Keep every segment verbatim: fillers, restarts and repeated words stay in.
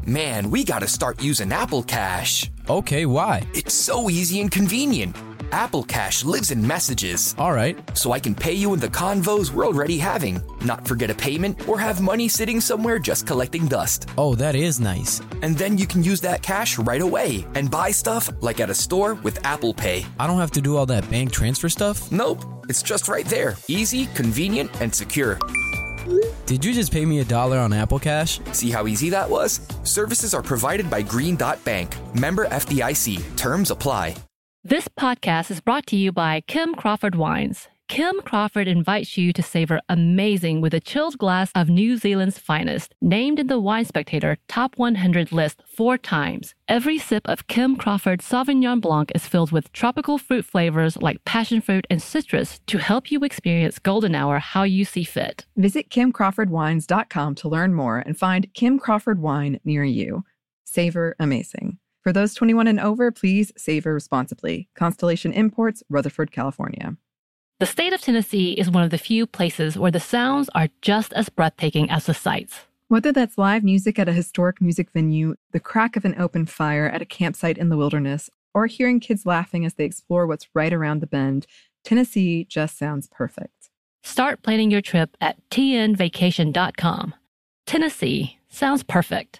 Man, we gotta start using Apple Cash. Okay, why? It's so easy and convenient. Apple Cash lives in messages. All right. So I can pay you in the convos we're already having, not forget a payment, or have money sitting somewhere just collecting dust. Oh, that is nice. And then you can use that cash right away and buy stuff like at a store with Apple Pay. I don't have to do all that bank transfer stuff? Nope, it's just right there. Easy, convenient, and secure. Did you just pay me a dollar on Apple Cash? See how easy that was? Services are provided by Green Dot Bank. Member F D I C. Terms apply. This podcast is brought to you by Kim Crawford Wines. Kim Crawford invites you to savor amazing with a chilled glass of New Zealand's finest, named in the Wine Spectator Top one hundred list four times. Every sip of Kim Crawford Sauvignon Blanc is filled with tropical fruit flavors like passion fruit and citrus to help you experience golden hour how you see fit. Visit kim crawford wines dot com to learn more and find Kim Crawford wine near you. Savor amazing. For those twenty-one and over, please savor responsibly. Constellation Imports, Rutherford, California. The state of Tennessee is one of the few places where the sounds are just as breathtaking as the sights. Whether that's live music at a historic music venue, the crack of an open fire at a campsite in the wilderness, or hearing kids laughing as they explore what's right around the bend, Tennessee just sounds perfect. Start planning your trip at t n vacation dot com. Tennessee sounds perfect.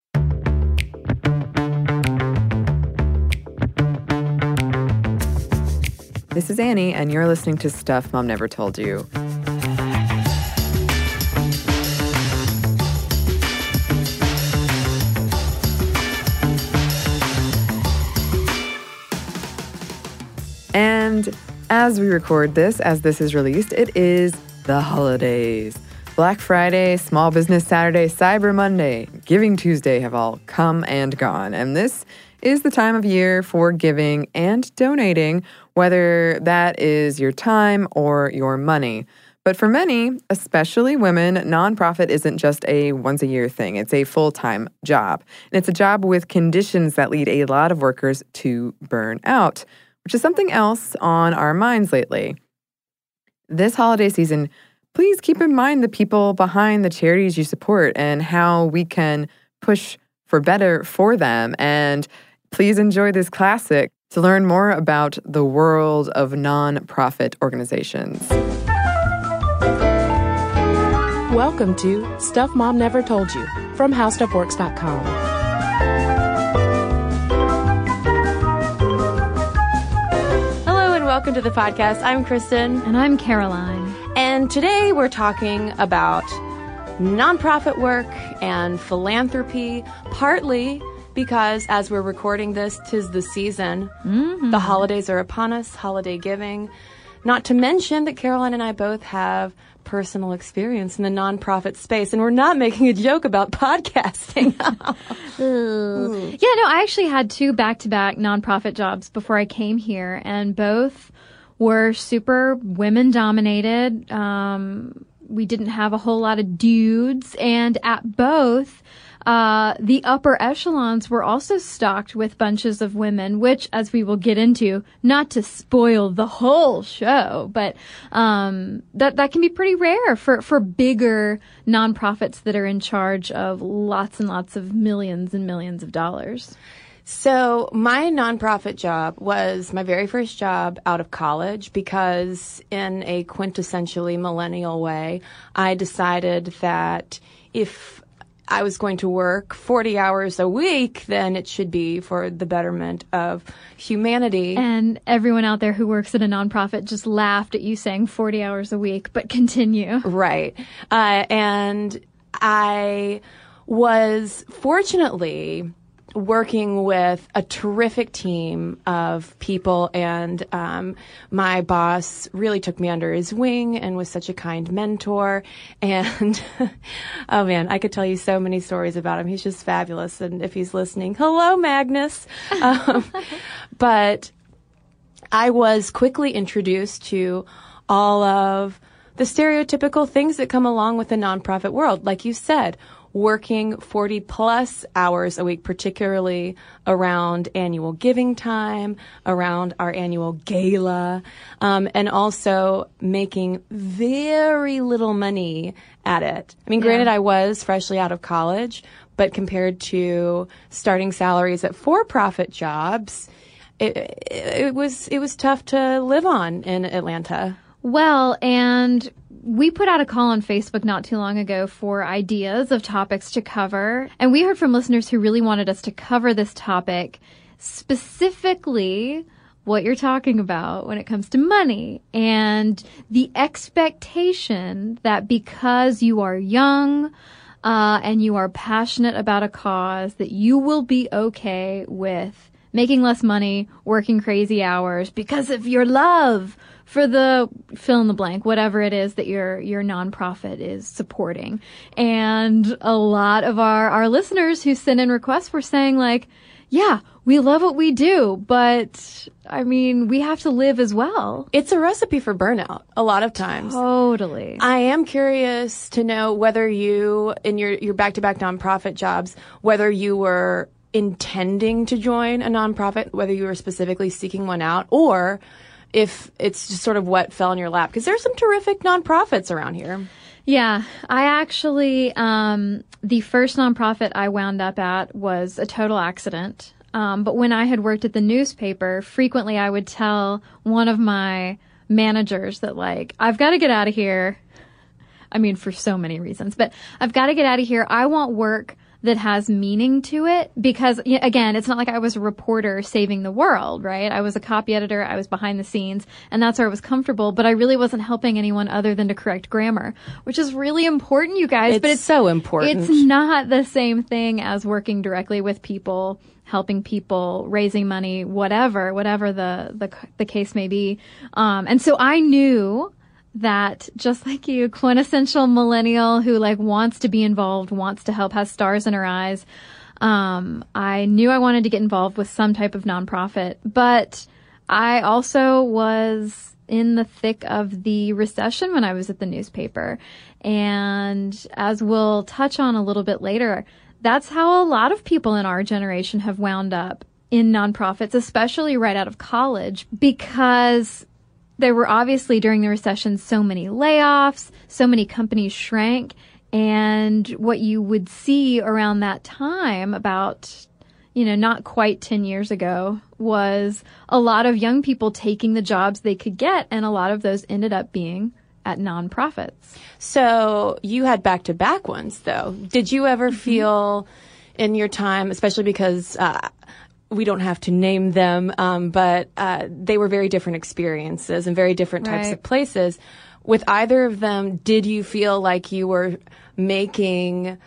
This is Annie, and you're listening to Stuff Mom Never Told You. And as we record this, as this is released, it is the holidays. Black Friday, Small Business Saturday, Cyber Monday, Giving Tuesday have all come and gone. And this is the time of year for giving and donating, whether that is your time or your money. But for many, especially women, nonprofit isn't just a once-a-year thing. It's a full-time job. And it's a job with conditions that lead a lot of workers to burn out, which is something else on our minds lately. This holiday season, please keep in mind the people behind the charities you support and how we can push for better for them. And please enjoy this classic to learn more about the world of nonprofit organizations. Welcome to Stuff Mom Never Told You from how stuff works dot com. Hello and welcome to the podcast. I'm Kristen. And I'm Caroline. And today we're talking about nonprofit work and philanthropy, partly because as we're recording this, 'tis the season. Mm-hmm. The holidays are upon us, holiday giving. Not to mention that Caroline and I both have personal experience in the nonprofit space, and we're not making a joke about podcasting. Yeah, no, I actually had two back-to-back nonprofit jobs before I came here, and both were super women-dominated. Um, we didn't have a whole lot of dudes, and at both, Uh, the upper echelons were also stocked with bunches of women, which, as we will get into, not to spoil the whole show, but um, that that can be pretty rare for, for bigger nonprofits that are in charge of lots and lots of millions and millions of dollars. So my nonprofit job was my very first job out of college because in a quintessentially millennial way, I decided that if I was going to work forty hours a week, then it should be for the betterment of humanity. And everyone out there who works at a nonprofit just laughed at you saying forty hours a week, but continue. Right. Uh, and I was fortunately working with a terrific team of people, and um, my boss really took me under his wing and was such a kind mentor. And oh man, I could tell you so many stories about him. He's just fabulous. And if he's listening, hello, Magnus. um, but I was quickly introduced to all of the stereotypical things that come along with the nonprofit world. Like you said, working forty plus hours a week, particularly around annual giving time, around our annual gala, um, and also making very little money at it. I mean, granted, yeah. I was freshly out of college, but compared to starting salaries at for-profit jobs, it, it was it was tough to live on in Atlanta. Well, and we put out a call on Facebook not too long ago for ideas of topics to cover. And we heard from listeners who really wanted us to cover this topic, specifically what you're talking about when it comes to money and the expectation that because you are young uh, and you are passionate about a cause, that you will be okay with making less money, working crazy hours because of your love for the fill in the blank, whatever it is that your your nonprofit is supporting. And a lot of our, our listeners who sent in requests were saying like, yeah, we love what we do, but I mean, we have to live as well. It's a recipe for burnout a lot of times. Totally. I am curious to know whether you, in your, your back-to-back nonprofit jobs, whether you were intending to join a nonprofit, whether you were specifically seeking one out, or if it's just sort of what fell in your lap. Because there's some terrific nonprofits around here. Yeah, I actually, um, the first nonprofit I wound up at was a total accident. Um, but when I had worked at the newspaper, frequently I would tell one of my managers that, like, I've got to get out of here. I mean, for so many reasons, but I've got to get out of here. I want work that has meaning to it because, again, it's not like I was a reporter saving the world, right? I was a copy editor. I was behind the scenes, and that's where I was comfortable, but I really wasn't helping anyone other than to correct grammar, which is really important, you guys. It's but it's so important. It's not the same thing as working directly with people, helping people, raising money, whatever, whatever the, the, the case may be. Um, and so I knew that, just like you, quintessential millennial who like wants to be involved, wants to help, has stars in her eyes. Um, I knew I wanted to get involved with some type of nonprofit, but I also was in the thick of the recession when I was at the newspaper. And as we'll touch on a little bit later, that's how a lot of people in our generation have wound up in nonprofits, especially right out of college, because there were obviously during the recession so many layoffs, so many companies shrank, and what you would see around that time, about, you know, not quite ten years ago, was a lot of young people taking the jobs they could get, and a lot of those ended up being at nonprofits. So you had back-to-back ones, though. Did you ever mm-hmm. feel in your time, especially because uh, we don't have to name them, um, but uh, they were very different experiences and very different types right. of places. With either of them, did you feel like you were making,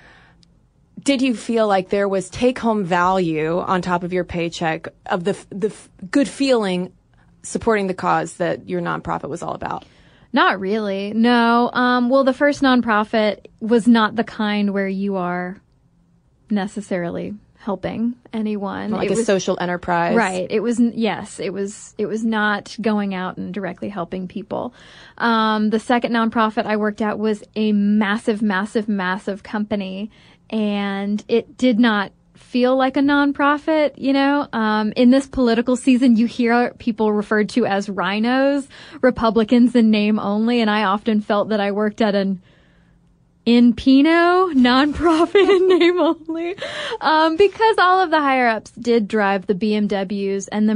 did you feel like there was take-home value on top of your paycheck of the the good feeling supporting the cause that your nonprofit was all about? Not really, no. Um, well, the first nonprofit was not the kind where you are necessarily helping anyone. Like it a was, social enterprise. Right. It was, yes, it was, it was not going out and directly helping people. Um, the second nonprofit I worked at was a massive, massive, massive company, and it did not feel like a nonprofit, you know. Um, in this political season, you hear people referred to as rhinos, Republicans in name only, and I often felt that I worked at an in Pino, nonprofit in name only, um, because all of the higher ups did drive the B M Ws and the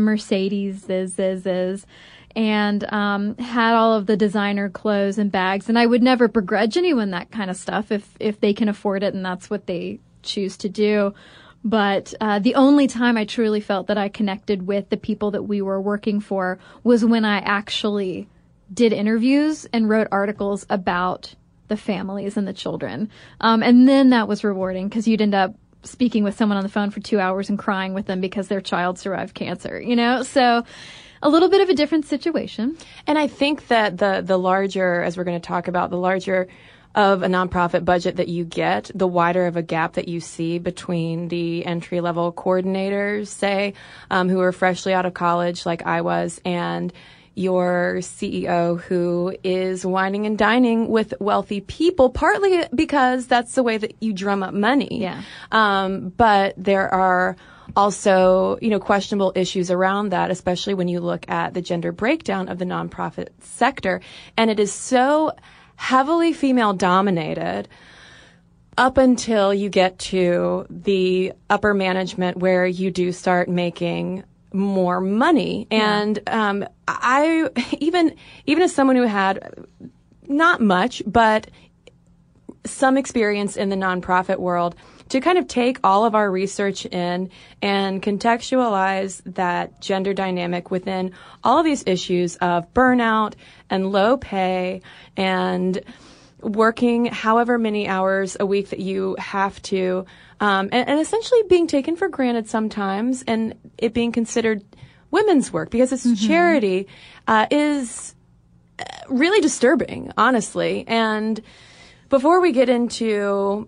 Mercedes, and um, had all of the designer clothes and bags. And I would never begrudge anyone that kind of stuff if if they can afford it and that's what they choose to do. But uh, the only time I truly felt that I connected with the people that we were working for was when I actually did interviews and wrote articles about the families and the children. Um, and then that was rewarding because you'd end up speaking with someone on the phone for two hours and crying with them because their child survived cancer, you know? So a little bit of a different situation. And I think that the, the larger, as we're going to talk about, the larger of a nonprofit budget that you get, the wider of a gap that you see between the entry-level coordinators, say, um, who are freshly out of college like I was, and your C E O who is wining and dining with wealthy people, partly because that's the way that you drum up money. Yeah. Um, but there are also, you know, questionable issues around that, especially when you look at the gender breakdown of the nonprofit sector. And it is so heavily female dominated. up until you get to the upper management where you do start making more money. Yeah. And um, I, even even as someone who had not much, but some experience in the nonprofit world, to kind of take all of our research in and contextualize that gender dynamic within all of these issues of burnout and low pay and working however many hours a week that you have to, um, and, and essentially being taken for granted sometimes, and it being considered women's work because it's mm-hmm. charity, uh, is really disturbing, honestly. And before we get into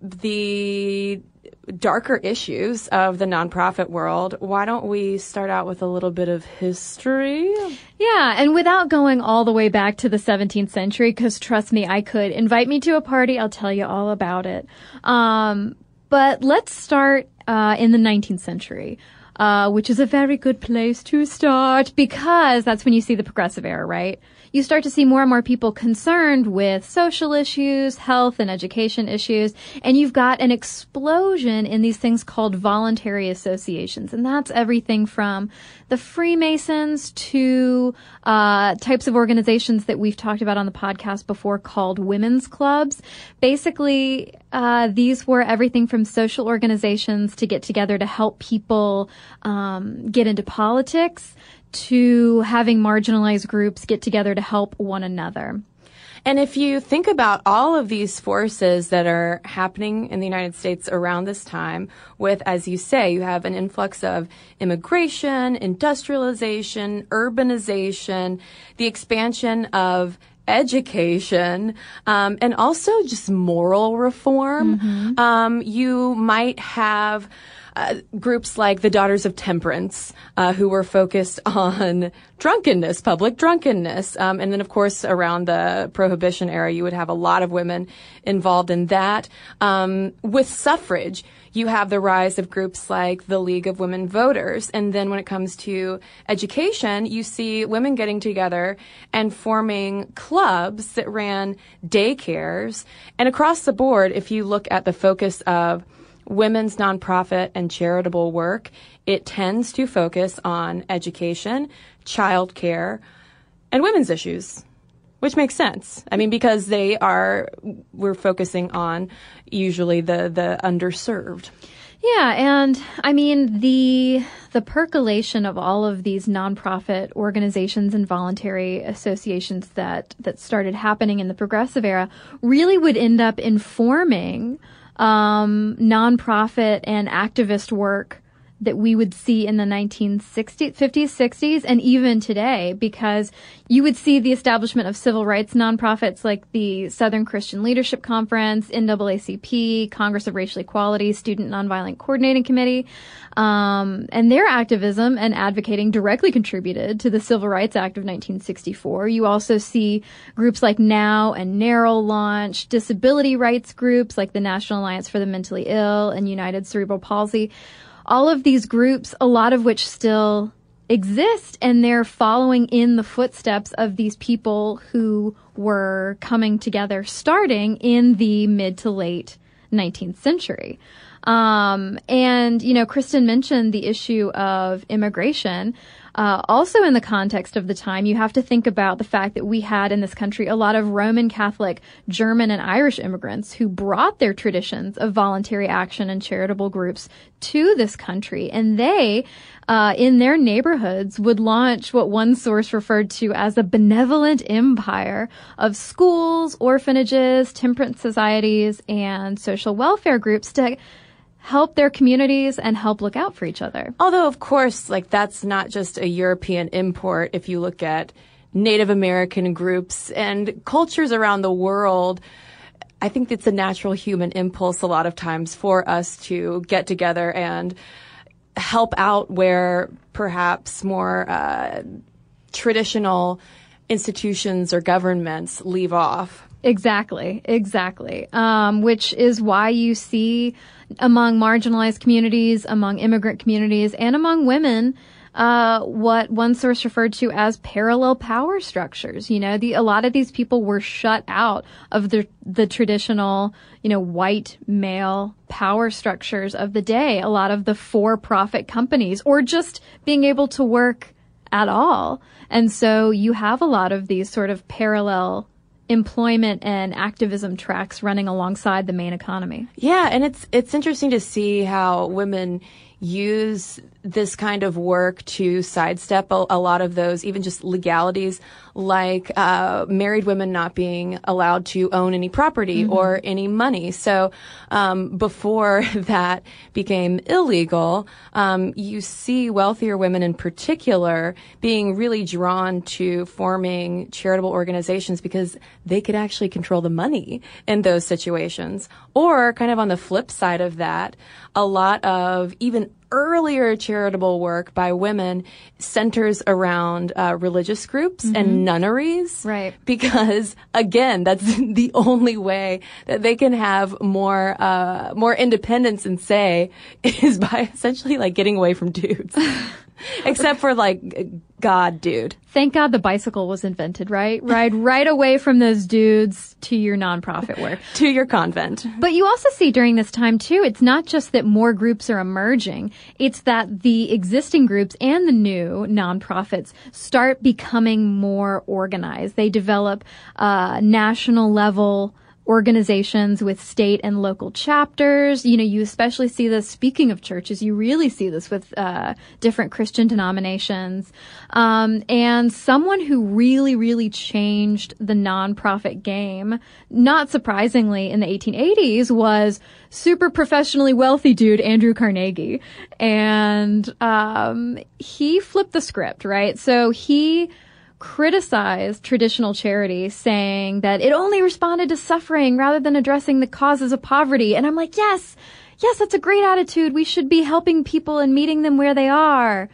the darker issues of the nonprofit world, why don't we start out with a little bit of history? Yeah, and without going all the way back to the seventeenth century, because trust me, I could. Invite me to a party, I'll tell you all about it. Um, but let's start uh, in the nineteenth century. Uh, which is a very good place to start because that's when you see the progressive era, right? You start to see more and more people concerned with social issues, health and education issues, and you've got an explosion in these things called voluntary associations. And that's everything from the Freemasons to uh types of organizations that we've talked about on the podcast before called women's clubs. Basically, uh these were everything from social organizations to get together to help people um get into politics, to having marginalized groups get together to help one another. And if you think about all of these forces that are happening in the United States around this time with, as you say, you have an influx of immigration, industrialization, urbanization, the expansion of education, um, and also just moral reform. Mm-hmm. Um, you might have Uh, groups like the Daughters of Temperance, uh, who were focused on drunkenness, public drunkenness. Um, and then, of course, around the Prohibition era, you would have a lot of women involved in that. Um, with suffrage, you have the rise of groups like the League of Women Voters. And then when it comes to education, you see women getting together and forming clubs that ran daycares. And across the board, if you look at the focus of women's nonprofit and charitable work, it tends to focus on education, childcare, and women's issues, which makes sense. I mean, because they are, we're focusing on usually the, the underserved. Yeah, and I mean, the the percolation of all of these nonprofit organizations and voluntary associations that, that started happening in the progressive era really would end up informing um, nonprofit and activist work that we would see in the nineteen sixties, fifties, sixties, and even today, because you would see the establishment of civil rights nonprofits like the Southern Christian Leadership Conference, N double A C P, Congress of Racial Equality, Student Nonviolent Coordinating Committee, um, and their activism and advocating directly contributed to the Civil Rights Act of nineteen sixty-four. You also see groups like NOW and NARAL launch, disability rights groups like the National Alliance for the Mentally Ill and United Cerebral Palsy. All of these groups, a lot of which still exist, and they're following in the footsteps of these people who were coming together starting in the mid to late nineteenth century. Um, and, you know, Kristen mentioned the issue of immigration. Uh, also in the context of the time, you have to think about the fact that we had in this country a lot of Roman Catholic, German, and Irish immigrants who brought their traditions of voluntary action and charitable groups to this country. And they, uh, in their neighborhoods, would launch what one source referred to as a benevolent empire of schools, orphanages, temperance societies, and social welfare groups to help their communities and help look out for each other. Although, of course, like that's not just a European import. If you look at Native American groups and cultures around the world, I think it's a natural human impulse a lot of times for us to get together and help out where perhaps more uh, traditional institutions or governments leave off. Exactly, exactly. Um, which is why you see among marginalized communities, among immigrant communities, and among women, uh, what one source referred to as parallel power structures. You know, the, a lot of these people were shut out of the, the traditional, you know, white male power structures of the day. A lot of the for-profit companies, or just being able to work at all. And so you have a lot of these sort of parallel employment and activism tracks running alongside the main economy. Yeah, and it's it's interesting to see how women use this kind of work to sidestep a, a lot of those, even just legalities, like uh, married women not being allowed to own any property mm-hmm. or any money. So um, before that became illegal, um, you see wealthier women in particular being really drawn to forming charitable organizations because they could actually control the money in those situations. Or kind of on the flip side of that, a lot of even earlier charitable work by women centers around uh, religious groups mm-hmm. and nunneries. Right. Because, again, that's the only way that they can have more uh, more independence and say is by essentially, like, getting away from dudes. Except for, like, God, dude. Thank God the bicycle was invented, right? Ride right away from those dudes to your nonprofit work. To your convent. But you also see during this time, too, it's not just that more groups are emerging. It's that the existing groups and the new nonprofits start becoming more organized. They develop uh, national level organizations with state and local chapters. You know, you especially see this, speaking of churches, you really see this with uh different Christian denominations. Um and someone who really, really changed the nonprofit game, not surprisingly, in the eighteen eighties was super professionally wealthy dude Andrew Carnegie. And um he flipped the script, right? So he criticized traditional charity, saying that it only responded to suffering rather than addressing the causes of poverty. And I'm like, yes, yes, that's a great attitude. We should be helping people and meeting them where they are.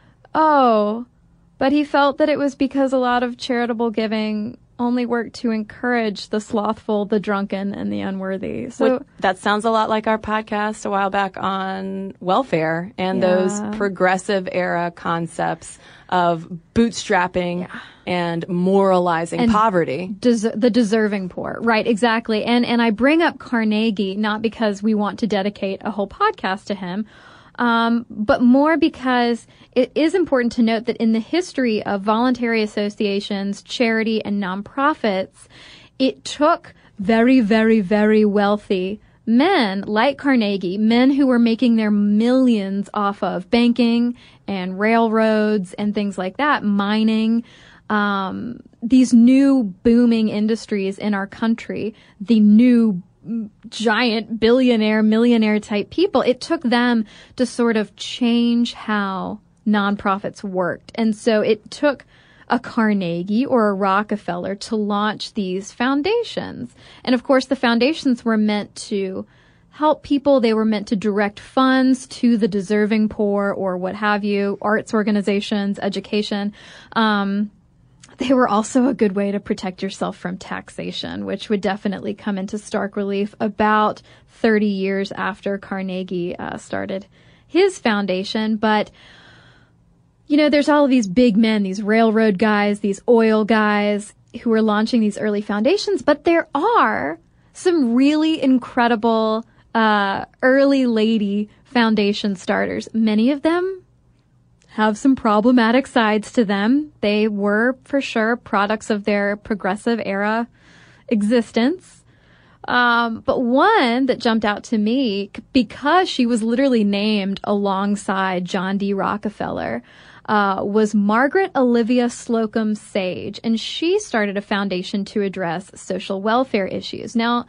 Oh, but he felt that it was because a lot of charitable giving only worked to encourage the slothful, the drunken, and the unworthy. So What, that sounds a lot like our podcast a while back on welfare and Yeah. those progressive era concepts of bootstrapping Yeah. and moralizing And poverty. Des- the deserving poor. Right, exactly. And and I bring up Carnegie not because we want to dedicate a whole podcast to him, um, but more because it is important to note that in the history of voluntary associations, charity, and nonprofits, it took very, very, very wealthy men like Carnegie, men who were making their millions off of banking and railroads and things like that, mining, um, these new booming industries in our country, the new giant billionaire, millionaire type people. It took them to sort of change how nonprofits worked. And so it took a Carnegie or a Rockefeller to launch these foundations. And of course, the foundations were meant to help people. They were meant to direct funds to the deserving poor or what have you, arts organizations, education. Um, they were also a good way to protect yourself from taxation, which would definitely come into stark relief about thirty years after Carnegie uh, started his foundation. But you know, there's all of these big men, these railroad guys, these oil guys who are launching these early foundations. But there are some really incredible uh, early lady foundation starters. Many of them have some problematic sides to them. They were, for sure, products of their progressive era existence. Um, but one that jumped out to me, because she was literally named alongside John D. Rockefeller, Uh, was Margaret Olivia Slocum Sage, and she started a foundation to address social welfare issues. Now,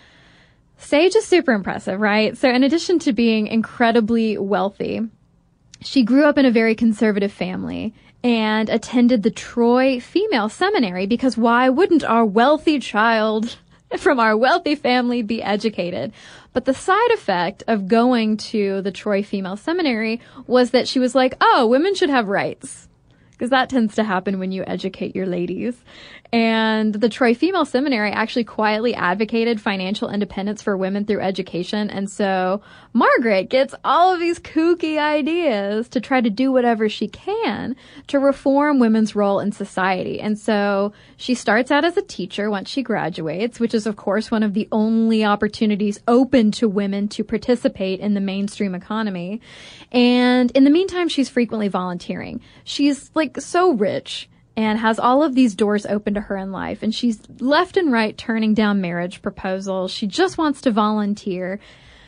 Sage is super impressive, right? So in addition to being incredibly wealthy, she grew up in a very conservative family and attended the Troy Female Seminary, because why wouldn't our wealthy child from our wealthy family be educated? But the side effect of going to the Troy Female Seminary was that she was like, oh, women should have rights. because that tends to happen when you educate your ladies. And the Troy Female Seminary actually quietly advocated financial independence for women through education. And so Margaret gets all of these kooky ideas to try to do whatever she can to reform women's role in society. And so she starts out as a teacher once she graduates, which is, of course, one of the only opportunities open to women to participate in the mainstream economy. And in the meantime, she's frequently volunteering. She's like so rich and has all of these doors open to her in life. And she's left and right turning down marriage proposals. She just wants to volunteer.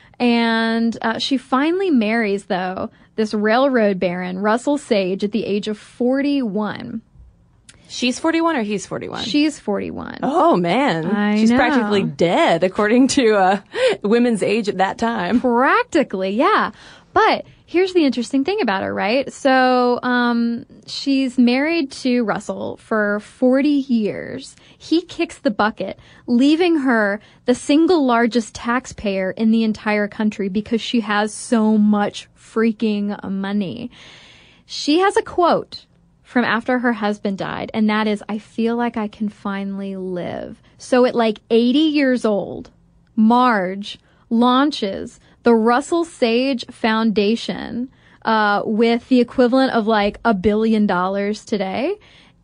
And uh, she finally marries, though, this railroad baron, Russell Sage, at the age of forty-one. She's forty-one or he's forty-one? She's forty-one. Oh, man. I She's know. practically dead, according to uh, women's age at that time. Practically, yeah. But here's the interesting thing about her, right? So, um, she's married to Russell for forty years. He kicks the bucket, leaving her the single largest taxpayer in the entire country because she has so much freaking money. She has a quote from after her husband died, and that is, "I feel like I can finally live." So at like eighty years old, Marge launches the Russell Sage Foundation uh, with the equivalent of like a billion dollars today.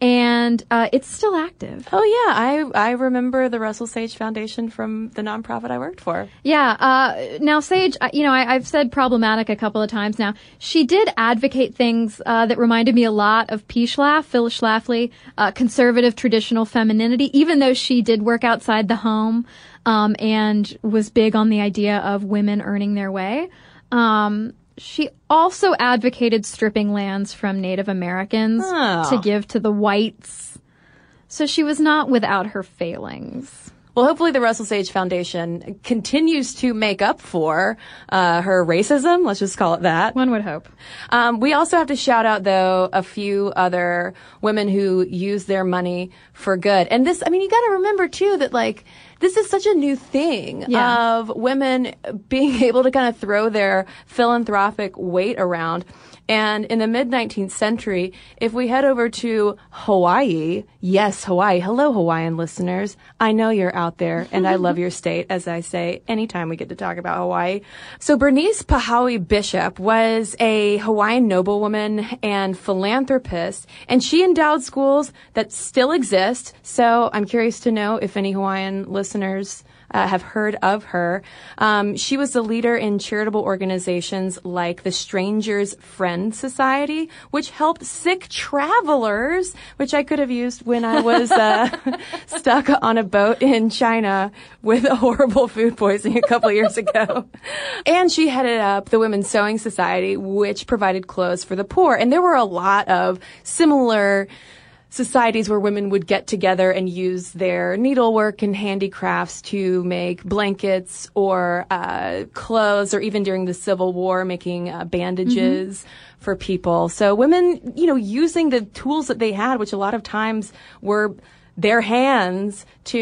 And uh, it's still active. Oh, yeah. I I remember the Russell Sage Foundation from the nonprofit I worked for. Yeah. Uh, now, Sage, you know, I, I've said problematic a couple of times now. She did advocate things uh, that reminded me a lot of P. Schlaf, Phyllis Schlafly, uh, conservative traditional femininity, even though she did work outside the home um, and was big on the idea of women earning their way. Um She also advocated stripping lands from Native Americans Oh. to give to the whites. So she was not without her failings. Well, hopefully the Russell Sage Foundation continues to make up for uh, her racism. Let's just call it that. One would hope. Um, we also have to shout out, though, a few other women who use their money for good. And this, I mean, you got to remember, too, that, like, this is such a new thing Yeah. of women being able to kind of throw their philanthropic weight around. And in the mid-nineteenth century, if we head over to Hawaii, yes, Hawaii. Hello, Hawaiian listeners. I know you're out there, and I love your state, as I say anytime we get to talk about Hawaii. So Bernice Pahaui Bishop was a Hawaiian noblewoman and philanthropist, and she endowed schools that still exist. So I'm curious to know if any Hawaiian listeners Uh, have heard of her. Um, she was the leader in charitable organizations like the Strangers Friend Society, which helped sick travelers, which I could have used when I was uh, stuck on a boat in China with a horrible food poisoning a couple years ago. And she headed up the Women's Sewing Society, which provided clothes for the poor. And there were a lot of similar societies where women would get together and use their needlework and handicrafts to make blankets or uh, clothes, or even during the Civil War, making uh, bandages mm-hmm. for people. So women, you know, using the tools that they had, which a lot of times were their hands,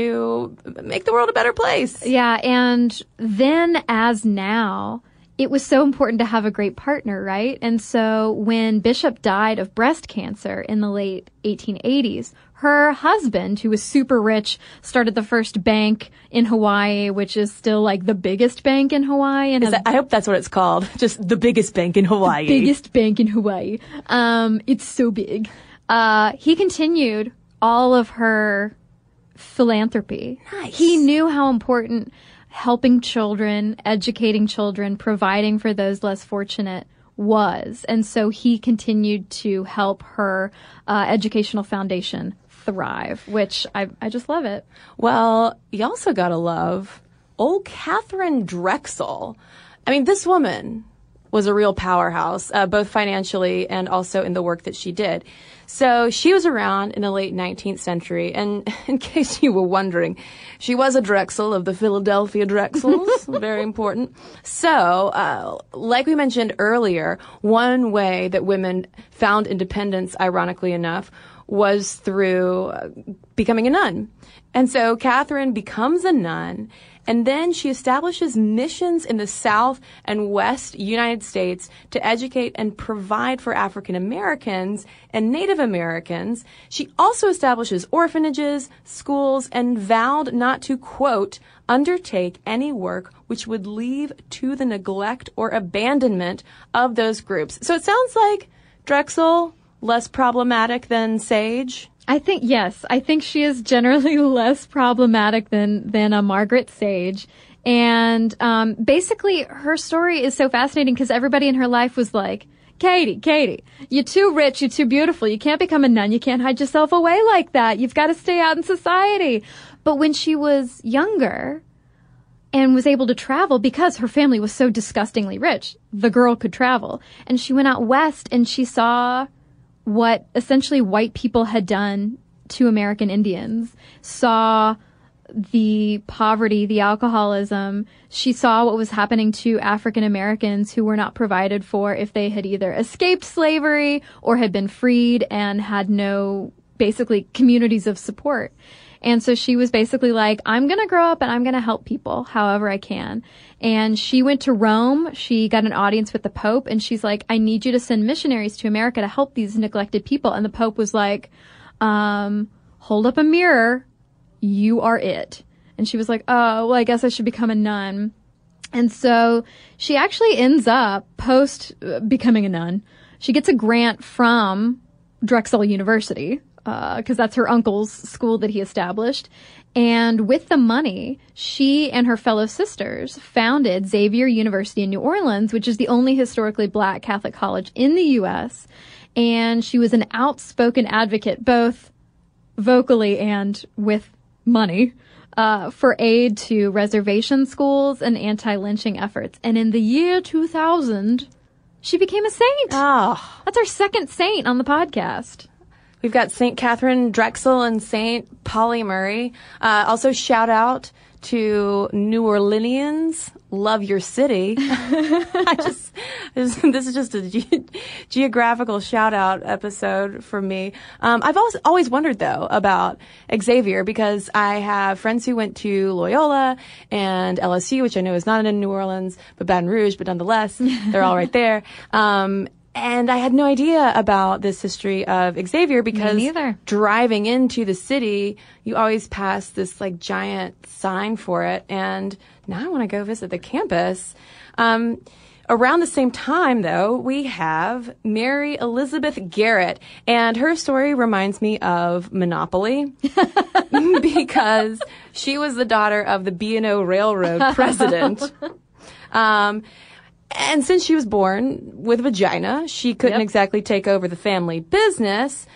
to make the world a better place. Yeah, and then as now, it was so important to have a great partner, right? And so when Bishop died of breast cancer in the late eighteen eighties, her husband, who was super rich, started the first bank in Hawaii, which is still like the biggest bank in Hawaii. And Is that, I hope that's what it's called. Just the biggest bank in Hawaii. The biggest bank in Hawaii. Um, it's so big. Uh, he continued all of her philanthropy. Nice. He knew how important helping children, educating children, providing for those less fortunate was. And so he continued to help her uh, educational foundation thrive, which I, I just love it. Well, you also gotta love old Catherine Drexel. I mean, this woman was a real powerhouse, uh, both financially and also in the work that she did. So she was around in the late nineteenth century, and in case you were wondering, she was a Drexel of the Philadelphia Drexels. Very important. So, uh, like we mentioned earlier, one way that women found independence, ironically enough, was through uh, becoming a nun. And so Catherine becomes a nun, And then she establishes missions in the South and West United States to educate and provide for African Americans and Native Americans. She also establishes orphanages, schools, and vowed not to, quote, undertake any work which would lead to the neglect or abandonment of those groups. So it sounds like Drexel, less problematic than Sage. I think, yes, I think she is generally less problematic than, than a Margaret Sage. And, um, basically her story is so fascinating because everybody in her life was like, Katie, Katie, you're too rich, you're too beautiful, you can't become a nun, you can't hide yourself away like that, you've got to stay out in society. But when she was younger and was able to travel because her family was so disgustingly rich, the girl could travel. And she went out west and she saw what essentially white people had done to American Indians, saw the poverty, the alcoholism. She saw what was happening to African Americans who were not provided for if they had either escaped slavery or had been freed and had no, basically, communities of support. And so she was basically like, I'm going to grow up and I'm going to help people however I can. And she went to Rome. She got an audience with the Pope and she's like, I need you to send missionaries to America to help these neglected people. And the Pope was like, um, hold up a mirror. You are it. And she was like, oh, well, I guess I should become a nun. And so she actually ends up post uh, becoming a nun. She gets a grant from Drexel University. Because uh, that's her uncle's school that he established. And with the money, she and her fellow sisters founded Xavier University in New Orleans, which is the only historically black Catholic college in the U S. And she was an outspoken advocate, both vocally and with money, uh, for aid to reservation schools and anti-lynching efforts. And in the year two thousand, she became a saint. Oh. That's our second saint on the podcast. We've got Saint Catherine Drexel and Saint Polly Murray. Uh, also, shout out to New Orleanians. Love your city. I just, this, this is just a ge- geographical shout out episode from me. Um, I've always, always wondered though about Xavier because I have friends who went to Loyola and L S U, which I know is not in New Orleans, but Baton Rouge, but nonetheless, they're all right there. Um, And I had no idea about this history of Xavier because driving into the city, you always pass this like giant sign for it. And now I want to go visit the campus. Um, around the same time, though, we have Mary Elizabeth Garrett. And her story reminds me of Monopoly because she was the daughter of the B and O Railroad president. Um, And since she was born with a vagina, she couldn't yep. exactly take over the family business.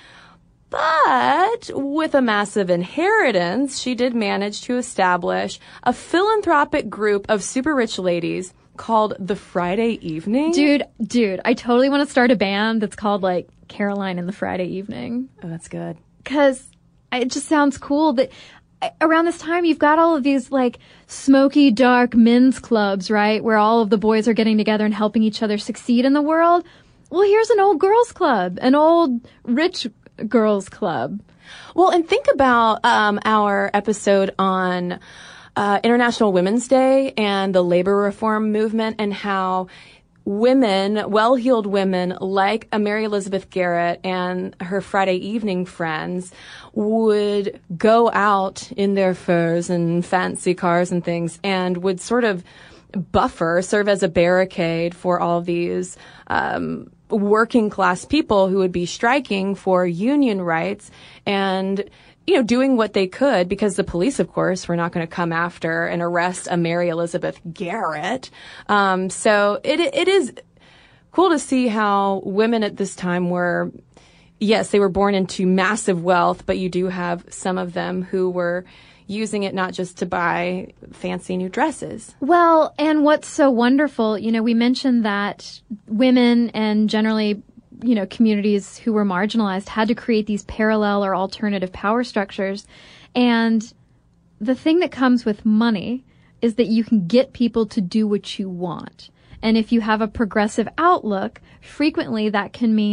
But with a massive inheritance, she did manage to establish a philanthropic group of super rich ladies called the Friday Evening. Dude, dude, I totally want to start a band that's called like Caroline and the Friday Evening. Oh, that's good. Because it just sounds cool that around this time, you've got all of these, like, smoky, dark men's clubs, right? Where all of the boys are getting together and helping each other succeed in the world. Well, here's an old girls club, an old rich girls club. Well, and think about um, our episode on uh, International Women's Day and the labor reform movement and how women, well-heeled women like Mary Elizabeth Garrett and her Friday Evening friends would go out in their furs and fancy cars and things and would sort of buffer, serve as a barricade for all these um, working class people who would be striking for union rights and, you know, doing what they could because the police, of course, were not going to come after and arrest a Mary Elizabeth Garrett. Um, so it it is cool to see how women at this time were, yes, they were born into massive wealth, but you do have some of them who were using it not just to buy fancy new dresses. Well, and what's so wonderful, you know, we mentioned that women and generally, you know, communities who were marginalized had to create these parallel or alternative power structures. And the thing that comes with money is that you can get people to do what you want. And if you have a progressive outlook, frequently that can mean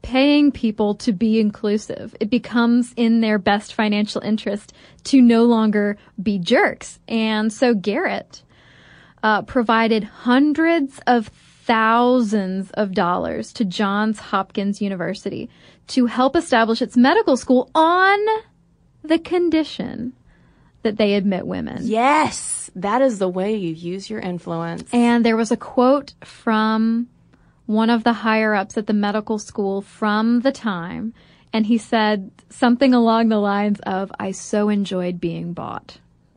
paying people to be inclusive. It becomes in their best financial interest to no longer be jerks. And so Garrett uh, provided hundreds of thousands of dollars to Johns Hopkins University to help establish its medical school on the condition that they admit women. Yes, that is the way you use your influence. And there was a quote from one of the higher-ups at the medical school from the time, and he said something along the lines of, "I so enjoyed being bought."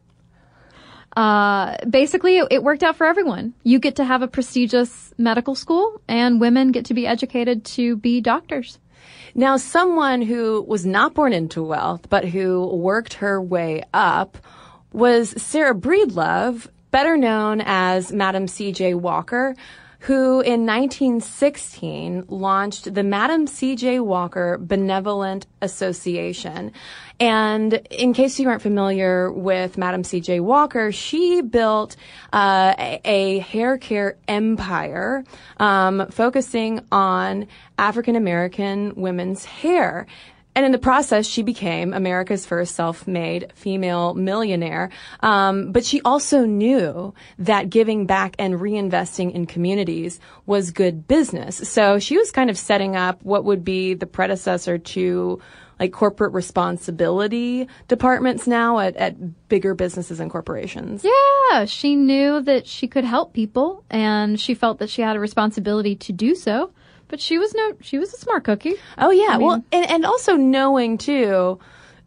Uh, basically, it, it worked out for everyone. You get to have a prestigious medical school, and women get to be educated to be doctors. Now, someone who was not born into wealth, but who worked her way up was Sarah Breedlove, better known as Madam C J Walker, who in nineteen sixteen launched the Madam C J Walker Benevolent Association. And in case you aren't familiar with Madam C J Walker, she built uh, a, a hair care empire um, focusing on African American women's hair. And in the process, she became America's first self-made female millionaire. Um, but she also knew that giving back and reinvesting in communities was good business. So she was kind of setting up what would be the predecessor to like corporate responsibility departments now at, at bigger businesses and corporations. Yeah, she knew that she could help people, and she felt that she had a responsibility to do so. But she was no, she was a smart cookie. Oh yeah, I mean, well, and, and also knowing too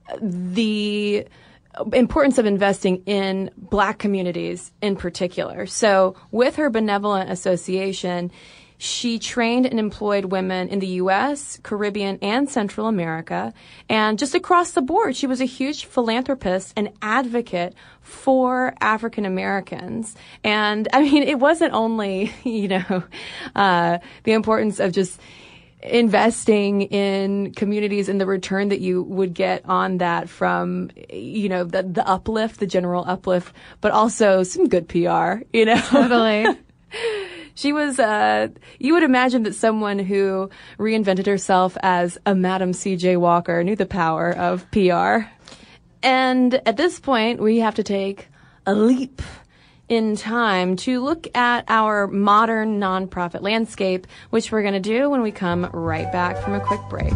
the importance of investing in Black communities in particular. So with her benevolent association, she trained and employed women in the U S, Caribbean, and Central America. And just across the board, she was a huge philanthropist and advocate for African Americans. And I mean, it wasn't only, you know, uh, the importance of just investing in communities and the return that you would get on that from, you know, the, the uplift, the general uplift, but also some good P R, you know? Totally. She was, uh, you would imagine that someone who reinvented herself as a Madam C J Walker knew the power of P R. And at this point, we have to take a leap in time to look at our modern nonprofit landscape, which we're going to do when we come right back from a quick break.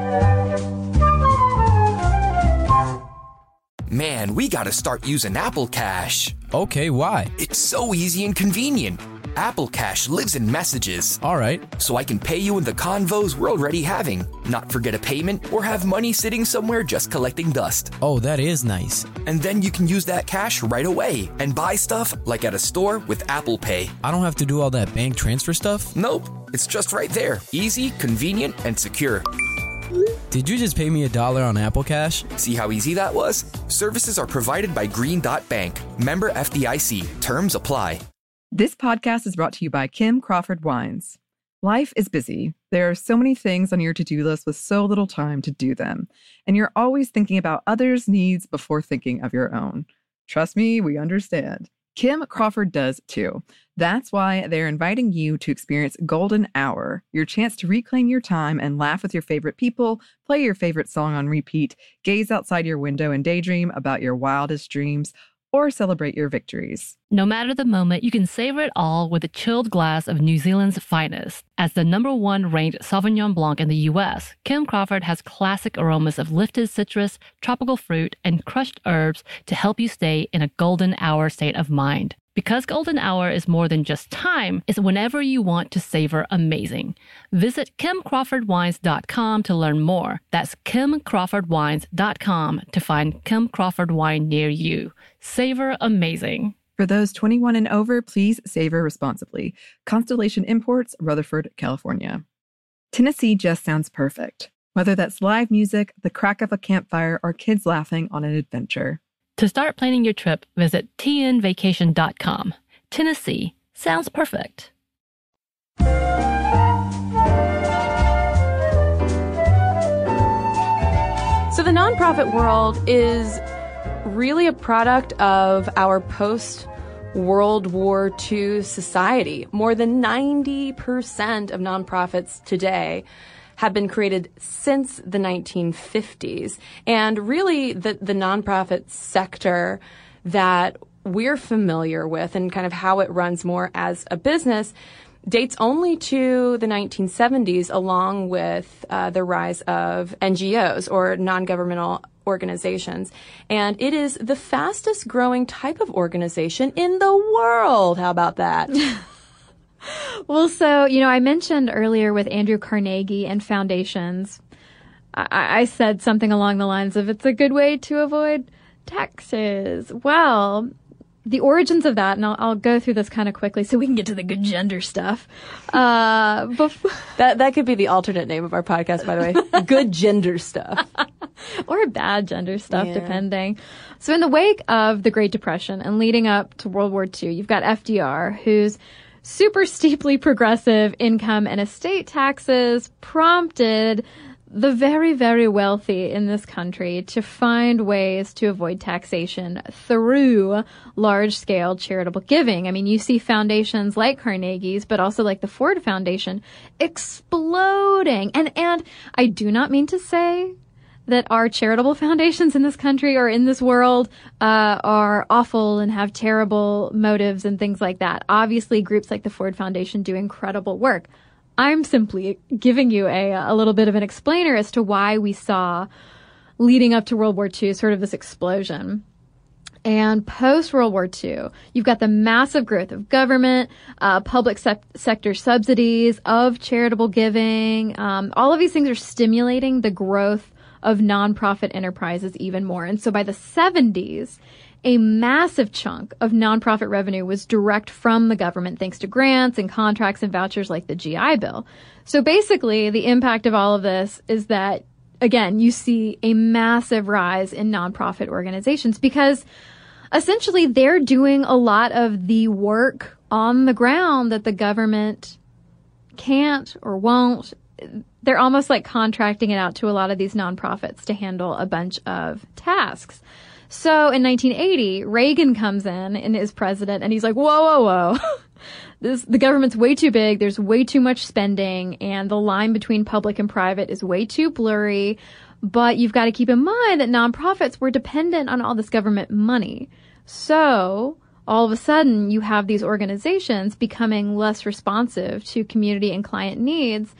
Man, we gotta start using Apple Cash. Okay, why? It's so easy and convenient. Apple Cash lives in messages. All right. So I can pay you in the convos we're already having, not forget a payment, or have money sitting somewhere just collecting dust. Oh, that is nice. And then you can use that cash right away and buy stuff like at a store with Apple Pay. I don't have to do all that bank transfer stuff? Nope, it's just right there. Easy, convenient, and secure. Did you just pay me a dollar on Apple Cash? See how easy that was? Services are provided by Green Dot Bank. Member F D I C. Terms apply. This podcast is brought to you by Kim Crawford Wines. Life is busy. There are so many things on your to-do list with so little time to do them. And you're always thinking about others' needs before thinking of your own. Trust me, we understand. Kim Crawford does too. That's why they're inviting you to experience Golden Hour, your chance to reclaim your time and laugh with your favorite people, play your favorite song on repeat, gaze outside your window and daydream about your wildest dreams, or celebrate your victories. No matter the moment, you can savor it all with a chilled glass of New Zealand's finest. As the number one ranked Sauvignon Blanc in the U S, Kim Crawford has classic aromas of lifted citrus, tropical fruit, and crushed herbs to help you stay in a golden hour state of mind. Because golden hour is more than just time, it's whenever you want to savor amazing. Visit kim crawford wines dot com to learn more. That's kim crawford wines dot com to find Kim Crawford wine near you. Savor amazing. For those twenty-one and over, please savor responsibly. Constellation Imports, Rutherford, California. Tennessee just sounds perfect. Whether that's live music, the crack of a campfire, or kids laughing on an adventure. To start planning your trip, visit t n vacation dot com. Tennessee sounds perfect. So the nonprofit world is really a product of our post-World War Two society. More than ninety percent of nonprofits today have been created since the nineteen fifties. And really the, the nonprofit sector that we're familiar with and kind of how it runs more as a business dates only to the nineteen seventies, along with uh, the rise of N G Os, or non-governmental organizations. And it is the fastest growing type of organization in the world. How about that? Well, so, you know, I mentioned earlier with Andrew Carnegie and foundations, I, I said something along the lines of it's a good way to avoid taxes. Well, the origins of that, and I'll, I'll go through this kind of quickly so we can get to the good gender stuff. Uh, bef- that that could be the alternate name of our podcast, by the way. Good gender stuff. Or bad gender stuff, yeah. depending. So in the wake of the Great Depression and leading up to World War Two, you've got F D R, whose super steeply progressive income and estate taxes prompted the very, very wealthy in this country to find ways to avoid taxation through large-scale charitable giving. I mean, you see foundations like Carnegie's, but also like the Ford Foundation exploding. And, and I do not mean to say that our charitable foundations in this country or in this world uh, are awful and have terrible motives and things like that. Obviously, groups like the Ford Foundation do incredible work. I'm simply giving you a, a little bit of an explainer as to why we saw, leading up to World War Two, sort of this explosion. And post-World War Two, you've got the massive growth of government, uh, public se- sector subsidies, of charitable giving. Um, all of these things are stimulating the growth of nonprofit enterprises even more. And so by the seventies, a massive chunk of nonprofit revenue was direct from the government thanks to grants and contracts and vouchers like the G I Bill. So basically, the impact of all of this is that, again, you see a massive rise in nonprofit organizations because essentially they're doing a lot of the work on the ground that the government can't or won't. They're almost like contracting it out to a lot of these nonprofits to handle a bunch of tasks. So in nineteen eighty, Reagan comes in and is president, and he's like, whoa, whoa, whoa. This, the government's way too big. There's way too much spending, and the line between public and private is way too blurry. But you've got to keep in mind that nonprofits were dependent on all this government money. So all of a sudden, you have these organizations becoming less responsive to community and client needs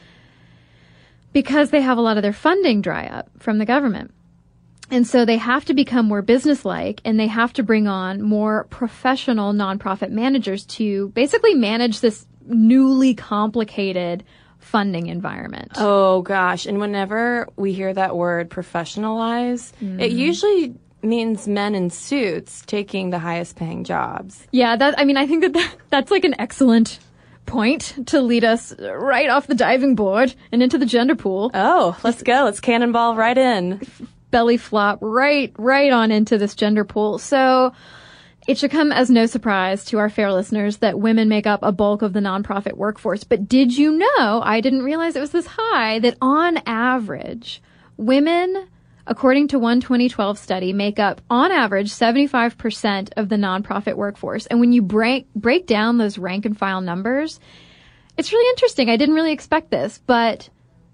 because they have a lot of their funding dry up from the government. And so they have to become more businesslike, and they have to bring on more professional nonprofit managers to basically manage this newly complicated funding environment. Oh, gosh. And whenever we hear that word professionalize, mm-hmm. it usually means men in suits taking the highest paying jobs. Yeah, that, I mean, I think that, that that's like an excellent point to lead us right off the diving board and into the gender pool. Oh, let's go. Let's cannonball right in. Belly flop right, right on into this gender pool. So it should come as no surprise to our fair listeners that women make up a bulk of the nonprofit workforce. But did you know, I didn't realize it was this high, that on average, women, according to one twenty twelve study, make up on average seventy-five percent of the nonprofit workforce. And when you break, break down those rank and file numbers, it's really interesting. I didn't really expect this, but